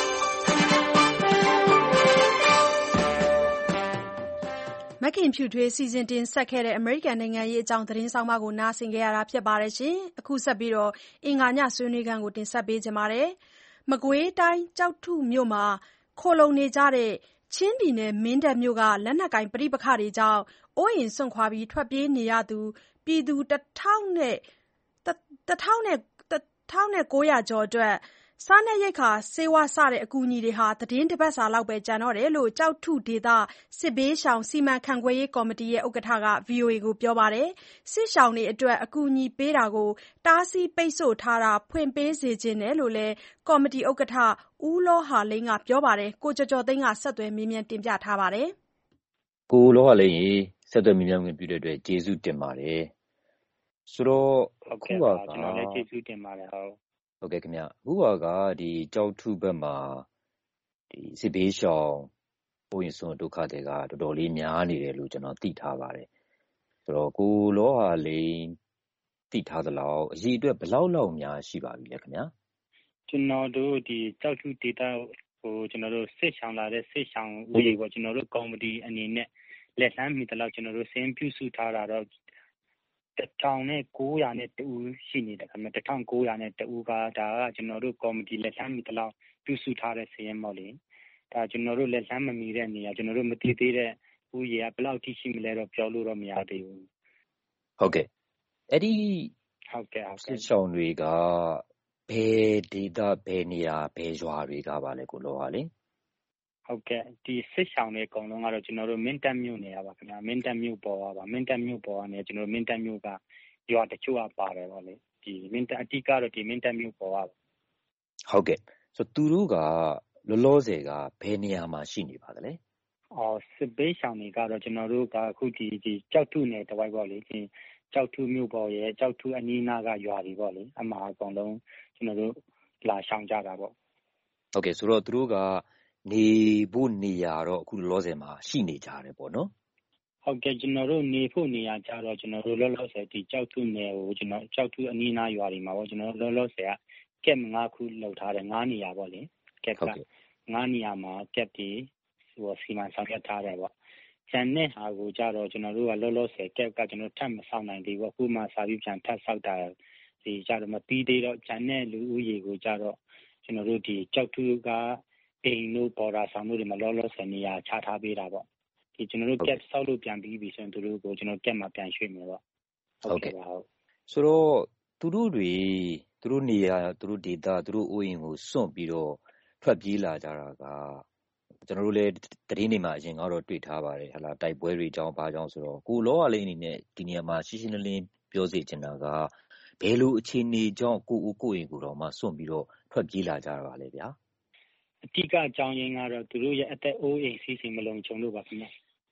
B: မခင်ဖြူထွေးစီစဉ်တင်ဆက်ခဲ့တဲ့အမေရိကန်နိုင်ငံရေးအကြောင်းသတင်းဆောင်မကိုနားဆင်ကြရတာဖြစ်ပါတယ်ရှင်။အခုဆက်ပြီးတော့အင်္ဂါညဆွေးနွေးခန်းကိုတင်ဆက်ပေးကြပါမယ်။မကွေးတိုင်းကျောက်ထုမြို့မှာခိုလုံနေကြတဲ့ချင်းပြည်နယ်မင်းတပ်မြို့ကလက်နက်ကိုင်ပဋိပက္ခတွေကြောင့်အိုးအိမ်စွန့်ခွာထွက်ပြေးနေရသူပြည်သူတစ်ထောင်နဲ့တစ်ထောင်နဲ့တစ်ထောင်နဲ့ကိုးရာကျော်အတွက်စားနပ်ရိက္ခာဆေးဝါးစတဲ့အကူအညီတွေဟာသီတင်းတစ်ပတ်စာလောက်ပဲကျန်တော့တယ်လို့ကျောက်ထုဒေသစစ်ဘေးရှောင်စီမံခန့်ခွဲရေးကော်မတီရဲ့ဥက္ကဋ္ဌက ဗွီအိုအေကိုပြောပါတယ်။စစ်ရှောင်တွေအတွက်အကူအညီပေးတာကိုတားဆီးပိတ်ဆို့ထားတာဖွင့်ပေးစေချင်တယ်လို့လည်းကော်မတီဥက္ကဋ္ဌဦးလောဟာလိန်ကပြောပါတယ်။ကိုကျော်ကျော်သိန်းကဆက်သွယ်မေးမြန်းတင်ပြထားပါတယ်
C: ။ကိုလောဟာလိန်ရေဆက်သွယ်မေးမြန်းခွင့်ပြုတဲ့အတွက်ကျေးဇူးတင်ပါတယ်။ဆိုတော့
T: အခုကကျွန်တော်လည်းကျေးဇူးတင်ပါတယ်ဟုတ်
C: ဟုတ်ကဲ့ခင်ဗျအခုကဒီကျောက်ထုဘက်မှာဒီစစ်ဘေးရှောင်ပုံရင်စွန်ဒုက္ခတွေကတော်တော်လေးများနေတယ်လို့ကျွန်တော်သိထားပါတယ်ဆိုတော့ကိုလောဟာလိန်သိထားသလောက်အရေးအတွက်ဘယ်လောက်လောက်များရှိပါပြီလဲခင်ဗျ
T: ကျွန်တော်တို့ဒီကျောက်ထုဒေတာဟိုကျွန်တော်တို့စစ်ရှောင်လာတဲ့စစ်ရှောင်ဦးရေပေါ့ကျွန်တော်တို့ကော်မတီအနေနဲ့လက်လှမ်းမိသလောက်ကျွန်တော်တို့စင်ပြုစုထားတာတော့တစ်ထောင်နဲ့ကိုးရာနဲ့တူရှိနေတယ်ခင်ဗျတစ်ထောင်ကိုးရာနဲ့တူကဒါကကျွန်တော်တို့ကော်မတီလက်လှမ်းမိသလောက်ပြုစုထားတဲ့စာရင်းပေါ့လေဒါကျွန်တော်တို့လက်လှမ်းမမီတဲ့နေရာကျွန်တော်တို့မသိသေးတဲ့ဦးရေကဘယ်လောက်ထိရှိမလဲတော့ပြောလို့တော့မရသေးဘူး
C: ဟုတ်ကဲ့အဲ့ဒီ
T: ဟုတ်ကဲ့ဟုတ်ကဲ့
C: စစ်ရှောင်တွေကဘယ်ဒေသဘယ်နေရာဘယ်ရွာတွေကပါလဲကိုလောဟာလေ
T: ဟုတ်ကဲ့ဒီစစ်ရှောင်တွေအကုန်လုံးကတော့ကျွန်တော်တို့မင်းတပ်မြို့နေရပါခင်ဗျာမင်းတပ်မြို့ပေါ်ပါမင်းတပ်မြို့ပေါ်ကနေကျွန်တော်မင်းတပ်မြို့ကရွာတချို့ကပါတယ်ဗောလေဒီမင်းတပ်အတိကတော့ဒီမင်းတပ်မြို့ပေါ်ပါ
C: ဟုတ်ကဲ့ဆိုသူတို့ကလောလောဆယ်ကဘယ်နေရာမှာရှိနေပါသလဲ
T: အော်စစ်ဘေးရှောင်တွေကတော့ကျွန်တော်တို့ကအခုဒီဒီကြောက်ထုနယ်တဝိုက်ဗောလေဒီကြောက်ထုမြို့ပေါ်ရဲ့ကြောက်ထုအနီးနားကရွာတွေဗောလေအမှားအကုန်လုံးကျွန်တော်တို့လာရှောင်ကြတာဗော
C: ဟုတ်ကဲ့ဆိုတော့သူတို့ကနေဖို့နေရာတော့အခုလောလောဆယ်မှာရှိနေကြတယ်ပေါ့နော်
T: ဟုတ်ကဲ့ကျွန်တော်တို့နေဖို့နေရာကြတော့ကျွန်တော်တို့လောလောဆယ်ဒီကြောက်ထုနယ်ကိုကျွန်တော်ကြောက်ထုအနီးနားရွာတွေမှာပေါ့ကျွန်တော်တို့လောလောဆယ်ကကက်ငါးခုလောက်ထားတယ်ငါးနေရာပေါ့လေကက်ကငါးနေရာမှာကက်တီဟိုစီမံဆောင်ရွက်ထားတယ်ပေါ့ကျန်တဲ့ဟာကိုကြတော့ကျွန်တော်တို့ကလောလောဆယ်ကက်ကကျွန်တော်ထပ်မဆောင်နိုင်သေးဘူးအခုမှစာပြီးပြန်ထပ်ဆောက်တာဒီကြတော့မပြီးသေးတော့ကျန်တဲ့လူဦးရေကိုကြတော့ကျွန်တော်တို့ဒီကြောက်ထုကအိမ်တို့ပေါ်တာဆောင်တို့တွေမှာလောလောဆယ်နေရာချထားပေးတာပေါ့ဒီကျွန်တော်တို့ကက်ဆောက်လို့ပြန်ပြီးပြီဆိုရင်သူတို့ကိုကျွန်တော်ကက်မှာပြန်ရွှေ့မယ်ပေါ့
C: ဟုတ်ကဲ့ဟုတ်ဆိုတော့သူတို့တွေသူတို့နေရာသူတို့ဒေတာသူတို့အိုးအိမ်ကိုစွန့်ပြီးတော့ထွက်ပြေးလာကြတာကကျွန်တော်တို့လည်းတရင်နေမှာအရင်ကတော့တွေ့ထားပါတယ်ဟာလာတိုက်ပွဲတွေအကြောင်းဘာကြောင့်ဆိုတော့ကိုလောကလေးအနေနဲ့ဒီနေရာမှာရှင်းရှင်းလင်းလင်းပြောစီချင်တာကဘယ်လိုအခြေအနေကြောင့်ကိုအိုးကိုအိမ်ကိုတော့မှစွန့်ပြီးတော့ထွက်ပြေးလာကြတာပါလေဗျာ
T: အတိကအကြောင်းရင်းကတော့သူတို့ရဲ့အသက်အိုးအိမ်စီးစိမ်မလုံးချုံလို့ပါခင်ဗျ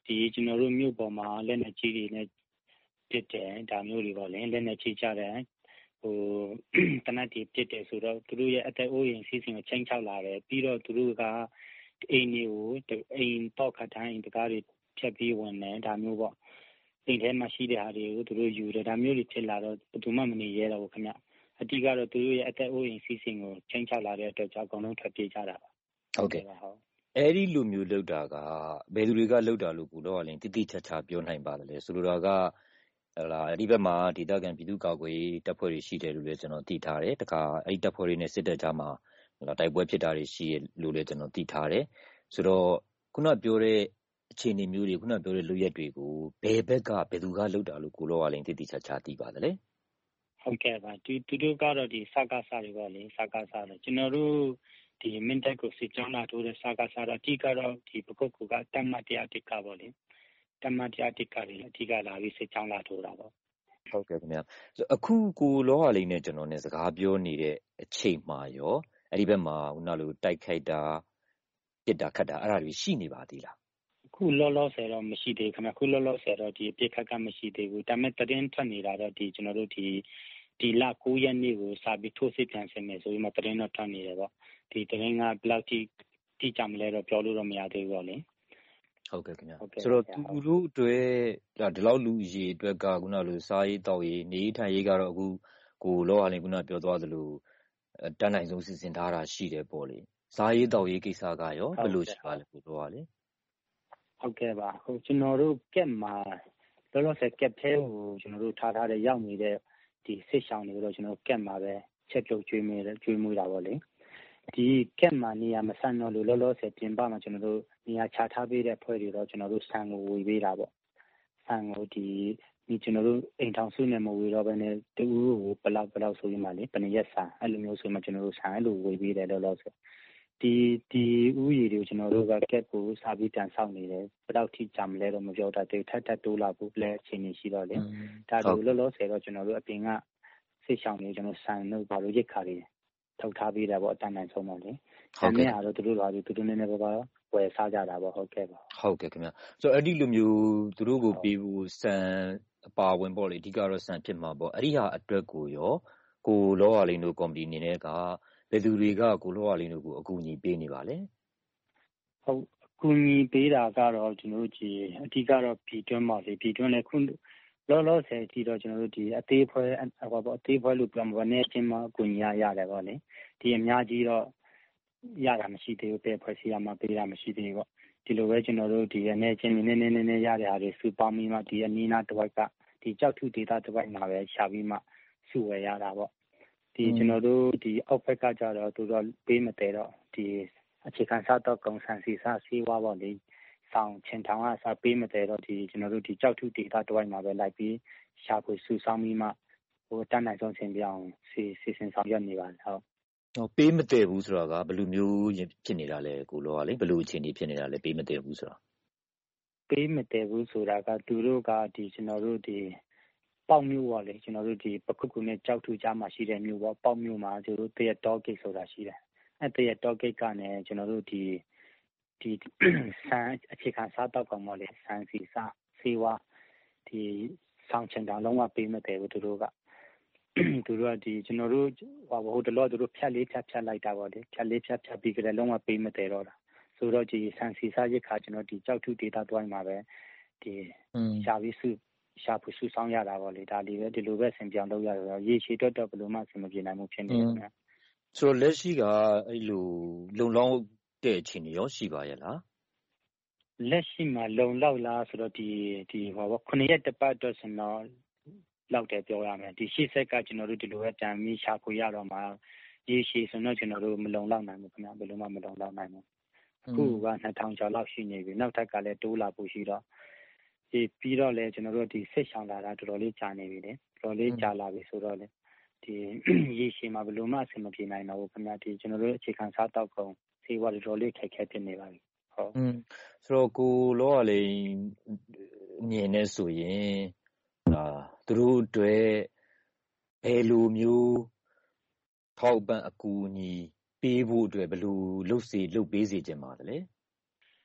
T: ဒီကျွန်တော်တို့မြို့ပေါ်မှာလက်နက်ကြီးတွေနဲ့ပစ်တယ်ဒါမျိုးတွေပေါ့လေလက်နက်ကြီးကြတယ်ဟိုတနက်တီပစ်တယ်ဆိုတော့သူတို့ရဲ့အသက်အိုးအိမ်စီးစိမ်ကိုချိန်ချောက်လာတယ်ပြီးတော့သူတို့ကအိမ်တွေကိုအိမ်တော့ခတ်တိုင်းအိမ်တကားတွေဖြတ်ပြီးဝင်တယ်ဒါမျိုးပေါ့အိမ်ထဲမှာရှိတဲ့ဟာတွေကိုသူတို့ယူတယ်ဒါမျိုးတွေဖြစ်လာတော့ဘယ်သူမှမနေရဲတော့ဘူးခင်ဗျအတိကတော့သူတို့ရဲ့အသက်အိုးအိမ်စီးစိမ်ကိုချိန်ချောက်လာတဲ့အတွက်ကြောင့်အကုန်လုံးထွက်ပြေးကြတာပါ
C: ဟုတ်ကဲ့ဟုတ်အဲ့ဒီလိုမျိုးလောက်တာကဘယ်သူတွေကလောက်တာလို့ကိုတော့လည်းတိတိကျကျပြောနိုင်ပါလဲဆိုလိုတာကဟလာအဲ့ဒီဘက်မှာဒေသခံပြည်သူ့ကာကွယ်ရေးတပ်ဖွဲ့တွေရှိတယ်လို့လည်းကျွန်တော်သိထားတယ်တခါအဲ့ဒီတပ်ဖွဲ့တွေနဲ့စစ်တပ်ကြားမှာဟလာတိုက်ပွဲဖြစ်တာတွေရှိရလို့လည်းကျွန်တော်သိထားတယ်ဆိုတော့ခုနပြောတဲ့အခြေအနေမျိုးတွေခုနပြောတဲ့လူရက်တွေကိုဘယ်ဘက်ကဘယ်သူကလောက်တာလို့ကိုတော့လည်းတိတိကျကျသိပါတယ်လေ
T: ဟုတ်ကဲ့ပါသူသူတို့ကတော့ဒီစကားစားတွေပေါ့လေစကားစားတယ်ကျွန်တော်တို့ဒီမင်းတပ်ကိုစစ်ကြောင်းလာထိုးတဲ့စကားစားတော့အတိကတော့ဒီပကုတ်ကူကတမတ်တရားတိကပေါ့လေတမတ်တရားတိကတွေအတိကလာပြီးစစ်ကြောင်းလာထိုးတာပေါ့
C: ဟုတ်ကဲ့ခင်ဗျာအခုကိုလောဟာလေးနဲ့ကျွန်တော်နဲ့စကားပြောနေတဲ့အချိန်မှာရောအဲ့ဒီဘက်မှာခုနလိုတိုက်ခိုက်တာပြစ်တာခတ်တာအဲ့ဒါတွေရှိနေပါသေးလား
T: အခုလောလောဆယ်တော့မရှိသေးခင်ဗျအခုလောလောဆယ်တော့ဒီပြစ်ခတ်ကမရှိသေးဘူးဒါပေမဲ့တရင်ထွက်နေတာတော့ဒီကျွန်တော်တို့ဒီဒီလ၉ရက်နေ့ကိုစာပြီးထိုးစစ်ပြန်ဆင်မယ်ဆိုပြီးမှတရင်တော့ထွက်နေတယ်ပေါ့ဒီတရင်ကဘလောက်ထိတိကျမလဲတော့ပြောလို့တော့မရသေးဘူးပေါ့လေ
C: ဟုတ်ကဲ့ခင်ဗျာဆိုတော့သူတို့အတွက်ဒီလောက်လူကြီးအတွက်ကခုနလိုစားရေးတောက်ရေးနေထိုင်ရေးကတော့အခုကိုလောဟာလင်းခုနပြောသွားသလိုတန်းနိုင်ဆုံးစီစဉ်ထားတာရှိတယ်ပေါ့လေစားရေးတောက်ရေးကိစ္စကရောဘယ်လိုရှိပါလဲကိုလောဟာလေ
T: ဟုတ်ကဲ့ပါဟိုကျွန်တော်တို့ကက်မှာလောလောဆယ်ကက်ထဲကိုကျွန်တော်တို့ထားထားတဲ့ရောက်နေတဲ့ဒီစစ်ဆောင်တွေကိုတော့ကျွန်တော်ကက်မှာပဲချက်ပြုတ်ကျွေးမွေးတယ်ကျွေးမွေးတာပေါ့လေဒီကက်မှာနေရာမဆန်တော့လို့လောလောဆယ်ပြင်ပမှာကျွန်တော်တို့နေရာချထားပေးတဲ့ဖွဲ့တွေတော့ကျွန်တော်တို့ဆန်ကိုဝေပေးတာပေါ့ဆန်ကိုဒီဒီကျွန်တော်တို့အိမ်ထောင်စုနဲ့မဝေတော့ဘဲနဲ့တူကိုဘလောက်ဘလောက်ဆိုရင်မှလေပနရက်ဆန်အဲ့လိုမျိုးဆိုမှကျွန်တော်တို့ဆန်အဲ့လိုဝေပေးတယ်လောလောဆယ်ဒီဒီဥယျာဉ်တွေကိုကျွန်တော်တို့ကကက်ကိုစာပြီးတန်ဆောက်နေတယ်ဘယ်တော့ထိကြာမလဲတော့မပြောတတ်သေးထပ်ထပ်တိုးလာဖို့လည်းအချိန်ရှိတော့လေဒါတို့လောလောဆယ်တော့ကျွန်တော်တို့အပြင်ကစစ်ဆောင်တွေကျွန်တော်ဆန်တို့ဘာလို့ရိတ်ခါတွေထုတ်ထားပေးတာပေါ့အတန်တန်ဆုံးပါလေဟုတ်ကဲ့အားတော့သူတို့လာပြီးသူတို့နည်းနည်းပါးပါးဝယ်စားကြတာပေါ့ဟုတ်ကဲ့ပါ
C: ဟုတ်ကဲ့ခင်ဗျဆိုတော့အဲ့ဒီလိုမျိုးသူတို့ကိုပေးဖို့ဆန်အပါဝင်ပေါ့လေအဓိကတော့ဆန်ဖြစ်မှာပေါ့အဲ့ဒီဟာအတွက်ကိုရောကိုလောဟာလင်းတို့ကော်မတီအနေနဲ့ကဘယ်သူတွေကကိုလောဟာလင်းတို့ကိုအကူအညီပေးနေပါလဲ
T: ဟုတ်အကူအညီပေးတာကတော့ကျွန်တော်တို့ဒီအဓိကတော့ပြည်တွင်းပါလေပြည်တွင်းလည်းခုလောလောဆယ်ကြည့်တော့ကျွန်တော်တို့ဒီအသေးဖွဲဟောပေါ့အသေးဖွဲလို့ပြောမှာနဲ့ချင်းမှာအကူအညီရရတယ်ပေါ့လေဒီအများကြီးတော့ရတာမရှိသေးဘူးပဲဖွဲ့စည်းရမှာပေးတာမရှိသေးဘူးပေါ့ဒီလိုပဲကျွန်တော်တို့ဒီအနေချင်းနည်းနည်းနည်းနည်းရတဲ့ဟာတွေစုပေါင်းပြီးမှဒီအနီးနားတစ်ဝိုက်ကဒီကြောက်ထုဒေတာတစ်ဝိုက်မှာပဲရှာပြီးမှစုဝယ်ရတာပေါ့ဒီကျွန်တော်တို့ဒီအောက်ဘက်ကကြတော့သူတို့ပေးမတဲတော့ဒီအခြေခံစားတော့ကုံဆန်စီစားစီးဝါပေါ့လေဆောင်ချင်ထောင်ကစားပေးမတဲတော့ဒီကျွန်တော်တို့ဒီကြောက်ထုဒေတာတစ်ဝိုက်မှာပဲလိုက်ပြီးရှာဖွေစုဆောင်းပြီးမှဟိုတန်းနိုင်ဆုံးဆင်ပြအောင်စီစီစဉ်ဆောင်ရွက်နေပါတယ်ဟုတ်
C: ဟောပေးမတည့်ဘူးဆိုတာကဘယ်လိုမျိုးဖြစ်နေတာလဲကိုလောကလေဘယ်လိုအခြေအနေဖြစ်နေတာလဲပေးမတည့်ဘူးဆိုတာ
T: ပေးမတည့်ဘူးဆိုတာကသူတို့ကဒီကျွန်တော်တို့ဒီပေါက်မျိုးပေါ့လေကျွန်တော်တို့ဒီပခုတ်ကူနဲ့ကြောက်ထူကြားမှာရှိတဲ့မျိုးပေါ့ပေါက်မျိုးမှာသူတို့တရက်တော့ဂိတ်ဆိုတာရှိတယ်အဲ့တရက်တော့ဂိတ်ကလည်းကျွန်တော်တို့ဒီဒီဆန်အခြေခံစားတော့ကောင်ပေါ့လေဆန်စီစားဆေးဝါးဒီဆောင်ချင်တာလုံးဝပေးမတည့်ဘူးသူတို့ကသူတို့ကဒီကျွန်တော်တို့ဟိုဟိုတလောသူတို့ဖြတ်လေးဖြတ်ဖြတ်လိုက်တာပေါ့လေဖြတ်လေးဖြတ်ဖြတ်ပြီးကြတယ်လုံးဝပေးမတည့်တော့တာဆိုတော့ဒီဆန်စီစားရိတ်ခါကျွန်တော်ဒီကြောက်ထုဒေတာတွိုင်းမှာပဲဒီရှာပြီးစုရှာဖွေစုဆောင်ရတာပေါ့လေဒါလေးပဲဒီလိုပဲဆင်ပြောင်းလုပ်ရတော့ရေရှည်တော့တော့ဘယ်လိုမှဆင်မပြေနိုင်မှုဖြစ်နေတယ်ခင်ဗျာ
C: ဆိုတော့လက်ရှိကအဲ့လိုလုံလောက်တဲ့အခြေအနေရောရှိပါရဲ့လား
T: လက်ရှိမှာလုံလောက်လားဆိုတော့ဒီဒီဟောပေါ့ခုနှစ်ရက်တစ်ပတ်တော့ဆိုတော့လောက်တယ်ပြောရမယ်ဒီရှေ့ဆက်ကကျွန်တော်တို့ဒီလိုပဲတန်ပြီးရှာဖွေရတော့မှရေရှည်ဆိုတော့ကျွန်တော်တို့မလုံလောက်နိုင်ဘူးခင်ဗျာဘယ်လိုမှမလုံလောက်နိုင်ဘူးအခုကနှစ်ထောင်ကျော်လောက်ရှိနေပြီနောက်ထပ်ကလည်းတိုးလာဖို့ရှိတော့ဒီပြီးတော့လည်းကျွန်တော်တို့ဒီဆက်ဆောင်လာတာတော်တော်လေးကြာနေပြီလေတော်တော်လေးကြာလာပြီဆိုတော့လေဒီရေရှည်မှာဘယ်လိုမှအဆင်မပြေနိုင်တော့ဘူးခင်ဗျာဒီကျွန်တော်တို့အခြေခံစားတောက်ကုန်ဆေးဝါးတော်တော်လေးခက်ခဲဖြစ်နေပါပြီဟုတ်
C: อืมဆိုတော့ကိုလောကလေးမြင်နေဆိုရင်အာသူတို့တွေဘယ်လိုမျိုးထောက်ပံ့အကူအညီပေးဖို့အတွက်ဘယ်လိုလုပ်စီလုပ်ပေးစီခြင်းပါလဲ
T: ဟ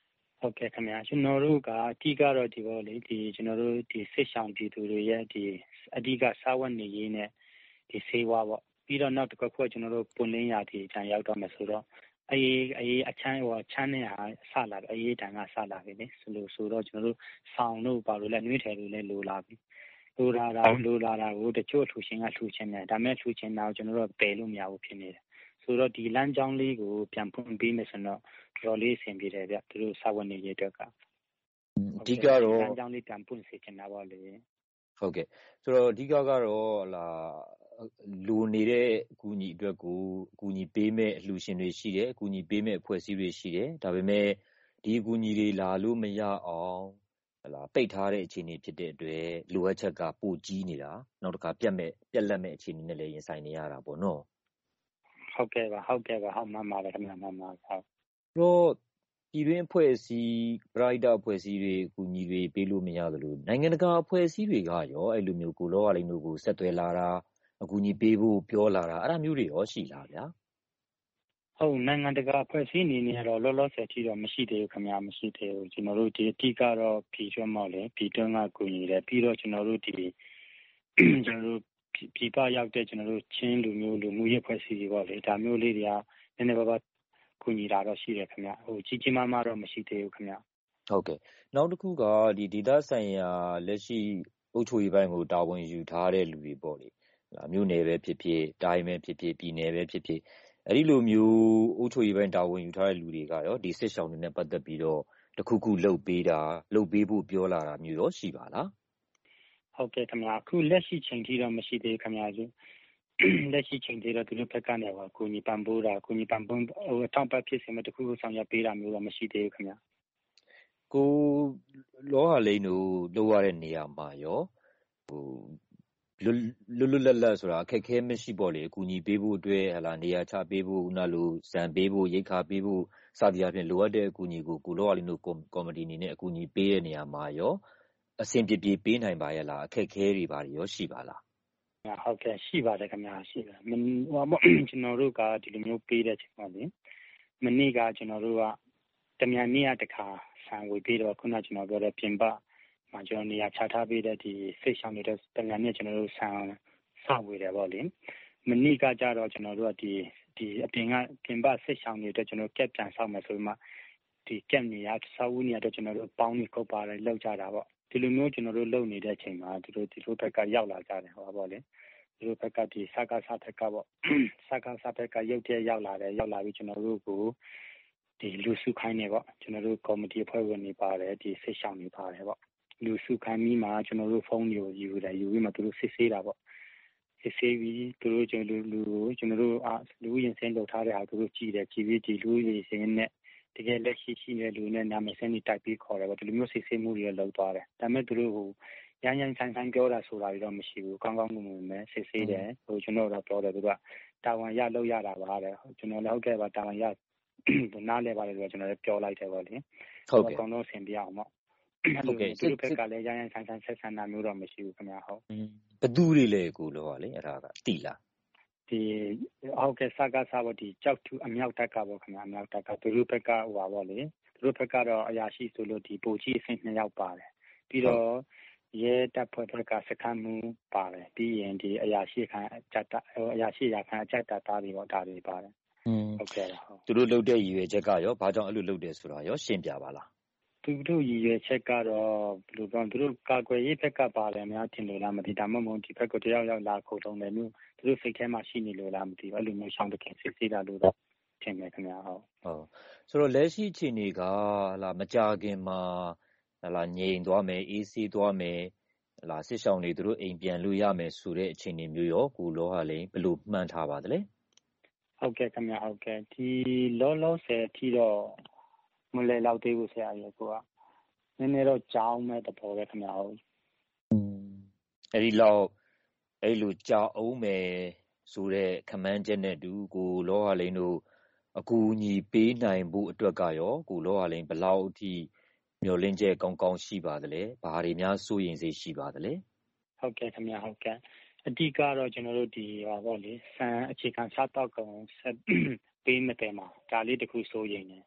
T: ဟုတ်ကဲ့ခင်ဗျာကျွန်တော်တို့ကအဓိကတော့ဒီဘောလေဒီကျွန်တော်တို့ဒီစစ်ဆောင်ပြည်သူတွေရဲ့ဒီအဓိကစားဝတ်နေရေးနဲ့ဒီစေဝါပေါ့ပြီးတော့နောက်တစ်ခုကကျွန်တော်တို့ပွင့်လင်းရာဒီအချမ်းရောက်တော့မယ်ဆိုတော့အေးအေးအချမ်းဟိုချမ်းနဲ့ဟာဆလာပြီအေးတန်ကဆလာပြီလေဆိုလို့ဆိုတော့ကျွန်တော်တို့ဆောင်းတို့ပါလို့လဲနှွေးထည်လို့လဲလိုလာပြီလိုလာတာလိုလာတာကိုတချို့ထူရှင်ကထူရှင်တယ်ဒါမဲ့ထူရှင်တာကိုကျွန်တော်တို့ပယ်လို့မရဘူးဖြစ်နေတယ်ဆိုတော့ဒီလမ်းကြောင်းလေးကိုပြန်ဖွင့်ပေးမယ်ဆိုတော့တော်လေးအဆင်ပြေတယ်ဗျသူတို့စာဝန်နေရေးအတွက်ကအ
C: ဓိကတော့
T: လမ်းကြောင်းလေးပြန်ဖွင့်စေချင်တာပေါ့လေ
C: ဟုတ်ကဲ့ဆိုတော့အဓိကကတော့လာလူနေတဲ့အကူအညီအတွက်ကိုအကူအညီပေးမဲ့အလှူရှင်တွေရှိတယ်အကူအညီပေးမဲ့အဖွဲ့အစည်းတွေရှိတယ်ဒါပေမဲ့ဒီအကူအညီတွေလာလို့မရအောင်ဟလာပိတ်ထားတဲ့အခြေအနေဖြစ်တဲ့အတွက်လိုအပ်ချက်ကပိုကြီးနေတာနောက်တစ်ခါပြတ်မဲ့ပြက်လက်မဲ့အခြေအနေနဲ့လည်းရင်ဆိုင်နေရတာပေါ့နော်
T: ဟုတ်ကဲ့ပါဟုတ်ကဲ့ပါဟုတ်မှန်ပါတယ်ခင်ဗျာမှန်ပါဟုတ်
C: တော့ပြည်တွင်းအဖွဲ့အစည်းပရိုက်တာအဖွဲ့အစည်းတွေအကူအညီတွေပေးလို့မရသလိုနိုင်ငံတကာအဖွဲ့အစည်းတွေကရောအဲ့လိုမျိုးကိုလောကလိန်တို့ကိုဆက်သွယ်လာတာအကူအညီပေးဖို့ပြောလာတာအဲ့ဒါမျိုးတွေရောရှိလားဗျာ
T: ဟုတ်နိုင်ငံတကာအဖွဲ့အစည်းအနေနဲ့တော့လောလောဆယ်ထိတော့မရှိသေးဘူးခင်ဗျာမရှိသေးဘူးကျွန်တော်တို့ဒီအတိကတော့ပြည်ကျွမ်းမောက်လေပြည်တွင်းကကူညီတယ်ပြီးတော့ကျွန်တော်တို့ဒီကျွန်တော်တို့ပြည်ပရောက်တဲ့ကျွန်တော်တို့ချင်းလူမျိုးလူမှုရေးအဖွဲ့အစည်းတွေပေါ့လေဒါမျိုးလေးတွေကနည်းနည်းပါးပါးကူညီတာတော့ရှိတယ်ခင်ဗျဟိုကြီးကြီးမားမားတော့မရှိသေးဘူးခင်ဗျ
C: ဟုတ်ကဲ့နောက်တစ်ခုကဒီဒေသဆိုင်ရာလက်ရှိအုပ်ချုပ်ရေးပိုင်းကိုတာဝန်ယူထားတဲ့လူတွေပေါ့လေမြို့နယ်ပဲဖြစ်ဖြစ်တိုင်းပဲဖြစ်ဖြစ်ပြည်နယ်ပဲဖြစ်ဖြစ်အဲ့ဒီလိုမျိုးအုပ်ချုပ်ရေးပိုင်းတာဝန်ယူထားတဲ့လူတွေကရောဒီစစ်ဆောင်တွေနဲ့ပတ်သက်ပြီးတော့တခုခုလှုပ်ပေးတာလှုပ်ပေးဖို့ပြောလာတာမျိုးရောရှိပါလား
T: ဟုတ်ကဲ့ခင်ဗျာအခုလက်ရှိချိန်ထိတော့မရှိသေးခင်ဗျာကျလက်ရှိချိန်ထိတော့သူတို့ဘက်ကနေပါကိုညီပန်ပိုးတာကိုညီပန်ပုံးဟိုအထောက်ပတ်ဖြစ်စင်မဲ့တခုခုဆောင်ရွက်ပေးတာမျိုးတော့မရှိသေးဘူးခင်ဗျာ
C: ကိုလောဟာလိန်တို့လှုပ်ရတဲ့နေရာမှာရောဟိုလွတ်လွတ်လပ်လပ်ဆိုတာအခက်ခဲမရှိပေါ့လေအကူအညီပေးဖို့အတွက်ဟလာနေရာချပေးဖို့ဦးနာလိုဇံပေးဖို့ရိတ်ခါပေးဖို့စသည်အပြင်လိုအပ်တဲ့အကူအညီကိုကိုလောဟာလိန်တို့ကော်မတီအနေနဲ့အကူအညီပေးတဲ့နေရာမှာရောအဆင်ပြေပြေပေးနိုင်ပါရဲ့လားအခက်ခဲတွေပါရောရှိပါလား
T: ဟုတ်ကဲ့ရှိပါတယ်ခင်ဗျာရှိတယ်မဟိုကျွန်တော်တို့ကဒီလိုမျိုးပေးတဲ့ချိန်မှာလေမနေ့ကကျွန်တော်တို့ကတမြန်နေ့ကတခါဆံဝေပေးတော့ခုနကျွန်တော်ပြောတဲ့ပြင်ပမှာကျွန်တော်နေရာချထားပေးတဲ့ဒီဖိတ်ဆောင်နေတဲ့တမြန်နေ့ကျွန်တော်တို့ဆံစဝေတယ်ပေါ့လေမနေ့ကကြတော့ကျွန်တော်တို့ကဒီဒီအပြင်ကပြင်ပဖိတ်ဆောင်နေတဲ့ကျွန်တော်ကက်ပြန်ဆောက်မယ်ဆိုမှဒီကက်နေရဆောက်ဦးနေရတော့ကျွန်တော်တို့ပေါင်းနေကုတ်ပါတယ်လောက်ကြတာပေါ့ဒီလိုမျိုးကျွန်တော်တို့လုပ်နေတဲ့အချိန်မှာဒီလိုဒီလိုဘက်ကရောက်လာကြတယ်ဟောပေါ့လေဒီလိုဘက်ကဒီစကားစားဘက်ကပေါ့စကားစားဘက်ကရုပ်တဲ့ရောက်လာတယ်ရောက်လာပြီးကျွန်တော်တို့ကိုဒီလူစုခိုင်းနေပေါ့ကျွန်တော်တို့ကော်မတီအဖွဲ့ဝင်တွေပါတယ်ဒီစစ်ဆောင်တွေပါတယ်ပေါ့လူစုခိုင်းပြီးမှကျွန်တော်တို့ဖုန်းတွေကိုယူတယ်ယူပြီးမှသူတို့စစ်ဆေးတာပေါ့စစ်ဆေးပြီးသူတို့ကျွန်တော်လူကိုကျွန်တော်တို့အာလူရင်စင်းလုပ်ထားတဲ့ဟာသူတို့ကြည့်တယ်ကြည့်ပြီးဒီလူရင်စင်းနဲ့တကယ်လက်ရှိရှိတဲ့လူနဲ့နာမည်စင်းတွေတိုက်ပြီးခေါ်တယ်ပေါ့ဒီလိုမျိုးစစ်ဆေးမှုတွေလုပ်သွားတယ်ဒါပေမဲ့သူတို့ဟိုရန်ရန်ဆိုင်ဆိုင်ပြောတာဆိုတာတွေတော့မရှိဘူးကောင်းကောင်းမွန်မွန်ပဲစစ်ဆေးတယ်ဟိုကျွန်တော်တို့ပြောတယ်သူကတာဝန်ရလုပ်ရတာပါတဲ့ကျွန်တော်လည်းဟုတ်ကဲ့ပါတာဝန်ရနားလဲပါတယ်ဆိုတော့ကျွန်တော်လည်းပြောလိုက်တယ်ပေါ့လေ
C: ဟုတ်ကဲ့
T: အကောင်တော့ဆင်ပြအောင်ပေါ့ဟုတ်ကဲ့သူတို့ဘက်ကလည်းရန်ရန်ဆိုင်ဆိုင်ဆက်ဆံတာမျိုးတော့မရှိဘူးခင်ဗျာဟုတ်
C: ဘသူတွေလဲကိုလောကလေအဲ့ဒါကတိလား
T: ဒီဟုတ်ကဲ့စကားစားပေါ့ဒီကြောက်သူအမြောက်တက်ကပေါ့ခင်ဗျာအမြောက်တက်ကသူတို့ဘက်ကဟိုပါပေါ့လေသူတို့ဘက်ကတော့အရာရှိဆိုလို့ဒီပိုကြီးအဆင့်နှစ်ယောက်ပါတယ်ပြီးတော့ရဲတပ်ဖွဲ့ဘက်ကစခန်းမှုပါတယ်ပြီးရင်ဒီအရာရှိခံအကြက်အရာရှိရာခံအကြက်တာတာတွေပေါ့ဒါတွေပါတယ်
C: ဟုတ်ကဲ့ဟုတ်သူတို့လုပ်တဲ့ရည်ရွယ်ချက်ကရောဘာကြောင့်အဲ့လိုလုပ်တယ်ဆိုတာရောရှင်းပြပါလား
T: သူတို့ရည်ရွယ်ချက်ကတော့ဘယ်လိုပြောသူတို့ကာကွယ်ရေးဘက်ကပါတယ်များထင်လို့လားမသိဒါမှမဟုတ်ဒီဘက်ကတယောက်ယောက်လာခုံထုံတယ်မျိုးသူတို့စိတ်ထဲမှာရှိနေလို့လားမသိဘူးအဲ့လိုမျိုးရှောင်းတခင်စစ်ဆေးတာလို့တော့ထင်တယ်ခင်ဗျာဟုတ်
C: ဟုတ်ဆိုတော့လက်ရှိအခြေအနေကလာမကြခင်မှာလာငြိမ်သွားမယ်အေးဆေးသွားမယ်လာစစ်ဆောင်တွေသူတို့အိမ်ပြန်လို့ရမယ်ဆိုတဲ့အခြေအနေမျိုးရောကိုလောဟာလိန်ဘယ်လိုမှန်းထားပါသလဲ
T: ဟုတ်ကဲ့ခင်ဗျာဟုတ်ကဲ့ဒီလောလောဆယ်အထိတော့မလဲလောက်သေးဘူးဆရာကြီးကိုကနည်းနည်းတော့ကြောင်းမဲ့တပေါ်ပဲခင်ဗျာဟုတ်
C: အဲ့ဒီလောက်အဲ့လိုကြောင်းအောင်မယ်ဆိုတဲ့ခမန်းချက်နဲ့တူကိုလောဟာလိန်တို့အကူအညီပေးနိုင်ဖို့အတွက်ကရောကိုလောဟာလိန်ဘယ်လောက်အထိမျှော်လင့်ချက်ကောင်းကောင်းရှိပါသလဲဘာတွေများစိုးရင်စိတ်ရှိပါသလဲ
T: ဟုတ်ကဲ့ခင်ဗျာဟုတ်ကဲ့အဓိကတော့ကျွန်တော်တို့ဒီဟာပေါ့လေစံအခြေခံစားတော့ကောင်ဆက်ပေးမတယ်မှာဒါလေးတခုစိုးရင်တယ်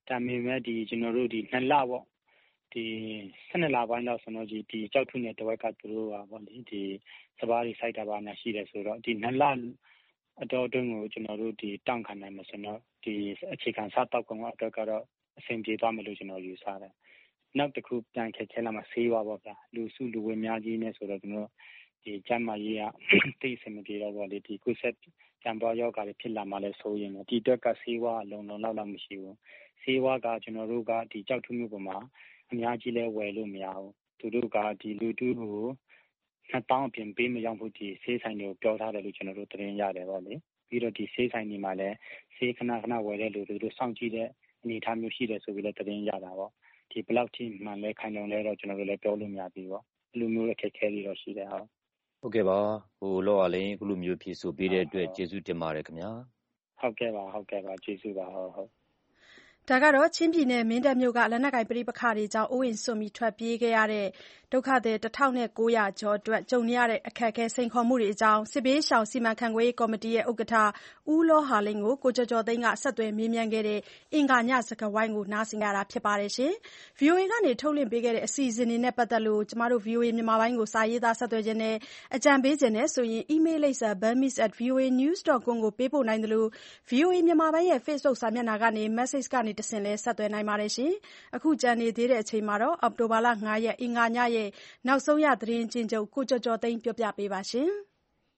T: ဒါပေမဲ့ဒီကျွန်တော်တို့ဒီနှစ်လပေါ့ဒီဆယ်နှစ်လပိုင်းလောက်ဆိုတော့ဒီဒီကြောက်ထုနဲ့တဝက်ကသူတို့ကပေါ့လေဒီစပါးတွေစိုက်တာပါညာရှိတယ်ဆိုတော့ဒီနှစ်လအတော်အတွင်းကိုကျွန်တော်တို့ဒီတောင့်ခံနိုင်မှာဆိုတော့ဒီအခြေခံစားတောက်ကောင်အတွက်ကတော့အဆင်ပြေသွားမယ်လို့ကျွန်တော်ယူဆတယ်နောက်တစ်ခုပြန်ခက်ခဲလာမှဆေးပါပေါ့ဗျာလူစုလူဝေးများကြီးနဲ့ဆိုတော့ကျွန်တော်ဒီကျန်းမာရေးကသိစင်မပြေတော့ပေါ့လေဒီကုသကြံပေါ်ယောဂါတွေဖြစ်လာမှလည်းဆိုရင်ဒီအတွက်ကဆေးဝါးလုံလုံလောက်လောက်မရှိဘူးဆေးဝါးကကျွန်တော်တို့ကဒီကြောက်ထုမျိုးပေါ်မှာအများကြီးလဲဝယ်လို့မရဘူးသူတို့ကဒီလူတူကိုနှစ်တောင်းအပြင်ပေးမရောက်ဘူးဒီဆေးဆိုင်တွေကိုပြောထားတယ်လို့ကျွန်တော်တို့သတင်းရတယ်ပေါ့လေပြီးတော့ဒီဆေးဆိုင်တွေမှာလည်းဆေးခဏခဏဝယ်တဲ့လူတွေတို့စောင့်ကြည့်တဲ့အနေအထားမျိုးရှိတယ်ဆိုပြီးလည်းသတင်းရတာပေါ့ဒီဘလောက်ထိမှန်လဲခိုင်လုံလဲတော့ကျွန်တော်တို့လည်းပြောလို့မရဘူးပေါ့လူမျိုးအခက်အခဲတွေတော့ရှိတယ်ဟုတ်
C: ဟုတ်ကဲ့ပါဟိုလောကလည်းအခုလိုမျိုးဖြည့်ဆိုပေးတဲ့အတွက်ကျေးဇူးတင်ပါတယ်ခင်ဗျာ
T: ဟုတ်ကဲ့ပါဟုတ်ကဲ့ပါကျေးဇူးပါဟုတ်ဟုတ်
B: ဒါကတော့ချင်းပြည်နယ်မင်းတပ်မြို့ကလက်နက်ကိုင်ပဋိပက္ခတွေကြောင့်အိုးအိမ်စွန့်ပြီးထွက်ပြေးခဲ့ရတဲ့ဒုက္ခသည်တစ်ထောင်ကိုးရာကျော်အတွက်ကြုံရတဲ့အခက်အခဲစိန်ခေါ်မှုတွေအကြောင်းစစ်ဘေးရှောင်စီမံခန့်ခွဲရေးကော်မတီရဲ့ဥက္ကဋ္ဌဦးလောဟာလင်းကိုကိုကျော်ကျော်သိန်းကဆက်သွယ်မေးမြန်းခဲ့တဲ့အင်္ဂါညစကားဝိုင်းကိုနားဆင်ကြတာဖြစ်ပါတယ်ရှင်။ ဗွီအိုအေကနေထုတ်လွှင့်ပေးခဲ့တဲ့အစီအစဉ်တွေနဲ့ပတ်သက်လို့ကျမတို့ ဗွီအိုအေ မြန်မာပိုင်းကိုစာရေးသားဆက်သွယ်ခြင်းနဲ့အကြံပေးခြင်းနဲ့ဆိုရင် email လိပ်စာ burmese at voanews dot com ကိုပေးပို့နိုင်တယ်လို့ ဗွီအိုအေ မြန်မာပိုင်းရဲ့ Facebook စာမျက်နှာကနေ message ကနေတဆင့်လဲဆက်သွယ်နိုင်ပါတယ်ရှင်။အခုကြံနေသေးတဲ့အချိန်မှာတော့အောက်တိုဘာလ၅ရက်အင်္ဂါညရဲ့နောက်ဆုံးရသတင်းချင်းချုပ်ကိုကျော်ကျော်သိန်းပြောပြပေးပါရှင်။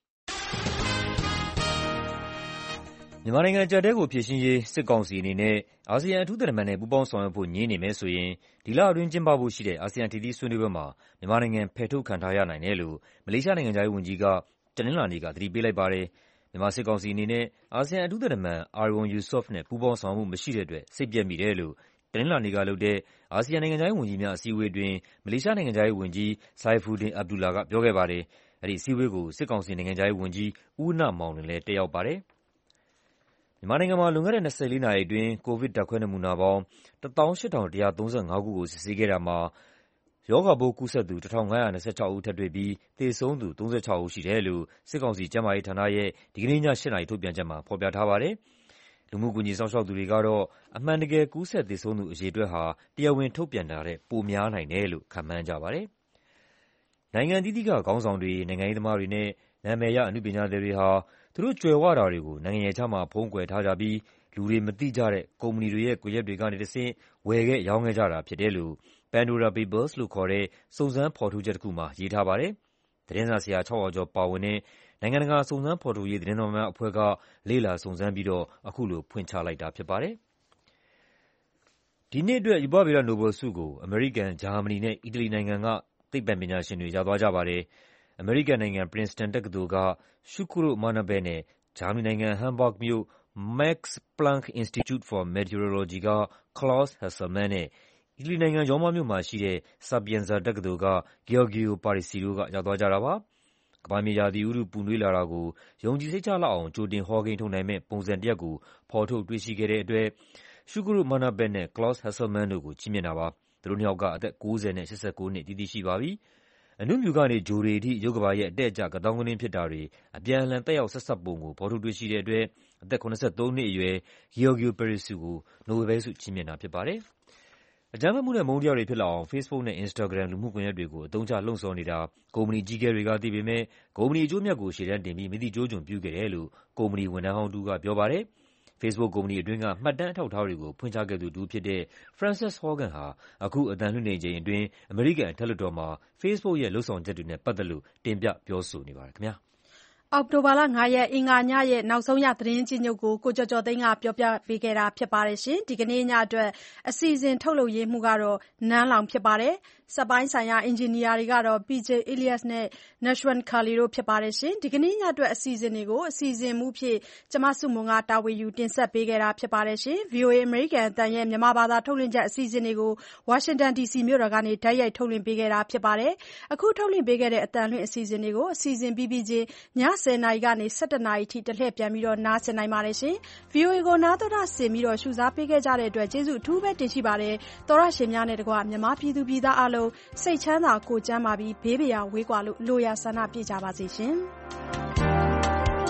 C: မြန်မာနိုင်ငံအကျပ်အတည်းကိုဖြေရှင်းရေးစစ်ကောင်စီအနေနဲ့အာဆီယံအထူးသံတမန်နဲ့ပူးပေါင်းဆောင်ရွက်ဖို့ငြင်းနေမယ်ဆိုရင်ဒီလအတွင်းကျင်းပဖို့ရှိတဲ့အာဆီယံထိပ်သီးဆွေးနွေးပွဲမှာမြန်မာနိုင်ငံဖယ်ထုတ်ခံထားရနိုင်တယ်လို့မလေးရှားနိုင်ငံခြားရေးဝန်ကြီးကတနင်္လာနေ့ကသတိပေးလိုက်ပါတယ်။မြန်မာစစ်ကောင်စီအနေနဲ့အာဆီယံအထူးသံတမန်အာရွန်ယူဆော့ဖ်နဲ့ပူးပေါင်းဆောင်ရွက်မှုမရှိတဲ့အတွက်စိတ်ပျက်မိတယ်လို့တနင်္လာနေ့ကလုပ်တဲ့အာဆီယံနိုင်ငံခြားရေးဝန်ကြီးများအစည်းအဝေးအတွင်းမလေးရှားနိုင်ငံခြားရေးဝန်ကြီး Saifuddin Abdullah ကပြောခဲ့ပါတယ်။အဲဒီအစည်းအဝေးကိုစစ်ကောင်စီနိုင်ငံခြားရေးဝန်ကြီးဦးနမောင်လွင်လည်းတက်ရောက်ပါတယ်။မြန်မာနိုင်ငံမှာလွန်ခဲ့တဲ့၂၄နာရီအတွင်းကိုဗစ်ဓာတ်ခွဲနမူနာပေါင်းတသောင်းရှစ်ထောင်တစ်ရာသုံးဆယ့်ငါးခုကိုစစ်ဆေးခဲ့တာမှာရောဂါပိုးကူးစက်သူတစ်ထောင်ငါးရာ၂ဆယ့်ခြောက်ဦးထပ်တွေ့ပြီးသေဆုံးသူသုံးဆယ့်ခြောက်ဦးရှိတယ်လို့စစ်ကောင်စီကျန်းမာရေးဌာနရဲ့ဒီကနေ့ည၈နာရီထုတ်ပြန်ချက်မှာဖော်ပြထားပါတယ်။လူမှုကူညီစောင့်ရှောက်သူတွေကတော့အမှန်တကယ်ကူးစက်သေဆုံးသူအရေအတွက်ဟာတရားဝင်ထုတ်ပြန်တာထက်ပိုများနိုင်တယ်လို့ခန့်မှန်းကြပါတယ်။နိုင်ငံအသီးသီးကခေါင်းဆောင်တွေ၊နိုင်ငံရေးသမားတွေနဲ့နာမည်ရအနုပညာသည်တွေဟာသူတို့ကြွယ်ဝတာတွေကိုနိုင်ငံရပ်ခြားမှာဖုံးကွယ်ထားကြပြီးလူတွေမသိကြတဲ့ကုမ္ပဏီတွေရဲ့ကွန်ရက်တွေကနေတဆင့်ဝယ်ခဲ့ရောင်းခဲ့ကြတာဖြစ်တယ်လို့ Pandora Papers လို့ခေါ်တဲ့စုံစမ်းဖော်ထုတ်ချက်တခုမှာရေးထားပါတယ်။သတင်းစာဆရာခြောက်ရာကျော်ပါဝင်တဲ့နိုင်ငံတကာစုံစမ်းဖော်ထုတ်ရေးသတင်းသမားများအဖွဲ့ကလေ့လာစုံစမ်းပြီးတော့အခုလိုဖွင့်ချလိုက်တာဖြစ်ပါတယ်။ဒီနှစ်အတွက်ရူပဗေဒနိုဘယ်ဆုကိုအမေရိကန်၊ဂျာမနီနဲ့အီတလီနိုင်ငံကသိပ္ပံပညာရှင်တွေရသွားကြပါတယ်။အမေရိကန်နိုင်ငံ Princeton တက္ကသိုလ်က Shukuro Manabe နဲ့ ဂျာမနီနိုင်ငံ Hamburg မြို့ Max Planck Institute for Meteorology က Klaus Hasselmann နဲ့အီတလီနိုင်ငံရောမမြို့မှာရှိတဲ့ Sapienza တက္ကသိုလ်က Giorgio Parisi တို့ကရသွားကြတာပါ။ကမ္ဘာမြေရာသီဥတုပူနွေးလာတာကိုယုံကြည်စိတ်ချလောက်အောင်ကြိုတင်ဟောကိန်းထုတ်နိုင်မယ့်ပုံစံတရပ်ကိုဖော်ထုတ်တွေ့ရှိခဲ့တဲ့အတွက် Shukuro Manabe နဲ့ Klaus Hasselmann တို့ကိုချီးမြှင့်တာပါ။သူတို့နှစ်ယောက်ကအသက်ကိုးဆယ်နဲ့၈၉နှစ်အသီးသီးရှိပါပြီ။အနုမြူကနေဂြိုဟ်တွေအထိရုပ်ကမ္ဘာရဲ့အတက်အကျကသောင်းကနင်းဖြစ်တာတွေအပြန်အလှန်သက်ရောက်ဆက်စပ်ပုံကိုဖော်ထုတ်တွေ့ရှိတဲ့အတွက်အသက်၇၃နှစ်အရွယ် Giorgio Parisi ကိုနိုဘယ်လ်ဆုချီးမြှင့်တာဖြစ်ပါတယ်။အကြမ်းဖက်မှုနဲ့အမုန်းတရားတွေဖြစ်လာအောင် Facebook နဲ့ Instagram လူမှုကွန်ရက်တွေကိုအသုံးချလှုံ့ဆော်နေတာကုမ္ပဏီအကြီးအကဲတွေကသိပေမယ့်ကုမ္ပဏီအကျိုးအမြတ်ကိုရှေ့တန်းတင်ပြီးမသိကျိုးကျွန်ပြုခဲ့တယ်လို့ကုမ္ပဏီဝန်ထမ်းဟောင်းတဦးကပြောပါတယ်။ Facebook ကုမ္ပဏီအတွင်းကမှတ်တမ်းအထောက်အထားတွေကိုဖွင့်ချခဲ့သူတဦးဖြစ်တဲ့ Frances Haugen ဟာအခုအသံလွှင့်နေချိန်အတွင်းအမေရိကန်အထက်လွှတ်တော်မှာ Facebook ရဲ့လုပ်ဆောင်ချက်တွေနဲ့ပတ်သက်လို့တင်ပြပြောဆိုနေပါတယ်ခင်ဗျာ
B: ။အောက်တိုဘာလ၅ရက်အင်္ဂါညရဲ့နောက်ဆုံးရသတင်းချင်းချုပ်ကိုကိုကျော်ကျော်သိန်းကပြောပြပေးခဲ့တာဖြစ်ပါတယ်ရှင်။ဒီကနေ့ညအတွက်အစီအစဉ်ထုတ်လုပ်ရေးမှုကတော့နန်းလောင်ဖြစ်ပါတယ်။စက်ပိုင်းဆိုင်ရာအင်ဂျင်နီယာတွေကတော့ ပီ ဂျေ Elias နဲ့ Nashwan Kali တို့ဖြစ်ပါတယ်ရှင်။ဒီကနေ့ညအတွက်အစီအစဉ်တွေကိုအစီအစဉ်မှုဖြစ်ကျမစုမွန်ကတာဝန်ယူတင်ဆက်ပေးခဲ့တာဖြစ်ပါတယ်ရှင်။ ဗွီအိုအေအမေရိကန်အသံရဲ့မြန်မာဘာသာထုတ်လွှင့်ချက်အစီအစဉ်တွေကိုဝါရှင်တန်ဒီစီမြို့တော်ကနေတိုက်ရိုက်ထုတ်လွှင့်ပေးခဲ့တာဖြစ်ပါတယ်။အခုထုတ်လွှင့်ပေးခဲ့တဲ့အသံလွှင့်အစီအစဉ်တွေကိုအစီအစဉ်ပြီးပြီးချင်းညဆယ်နာရီကနေဆယ့်တစ်နာရီထိတလှည့်ပြန်ပြီးနားဆင်နိုင်ပါတယ်ရှင်။ ဗွီအိုအေကိုနားတော်တာဆင်ပြီးရှုစားပေးခဲ့ကြတဲ့အတွက်ကျေးဇူးအထူးပဲတင်ရှိပါတယ်။သောရရှင်များနဲ့တကွမြန်မာပြည်သူပြည်သားအလုံးစိတ်ချမ်းသာကိုယ်ကျန်းမာပြီးဘေးပရာဝေးကွာလို့လိုရာဆန္ဒပြကြပါစေရှင်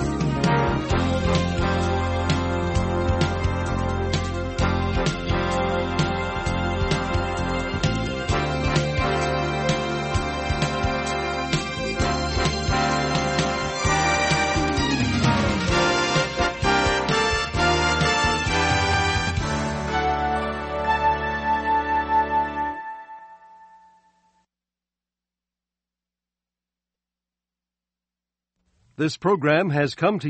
B: ။
A: This program has come to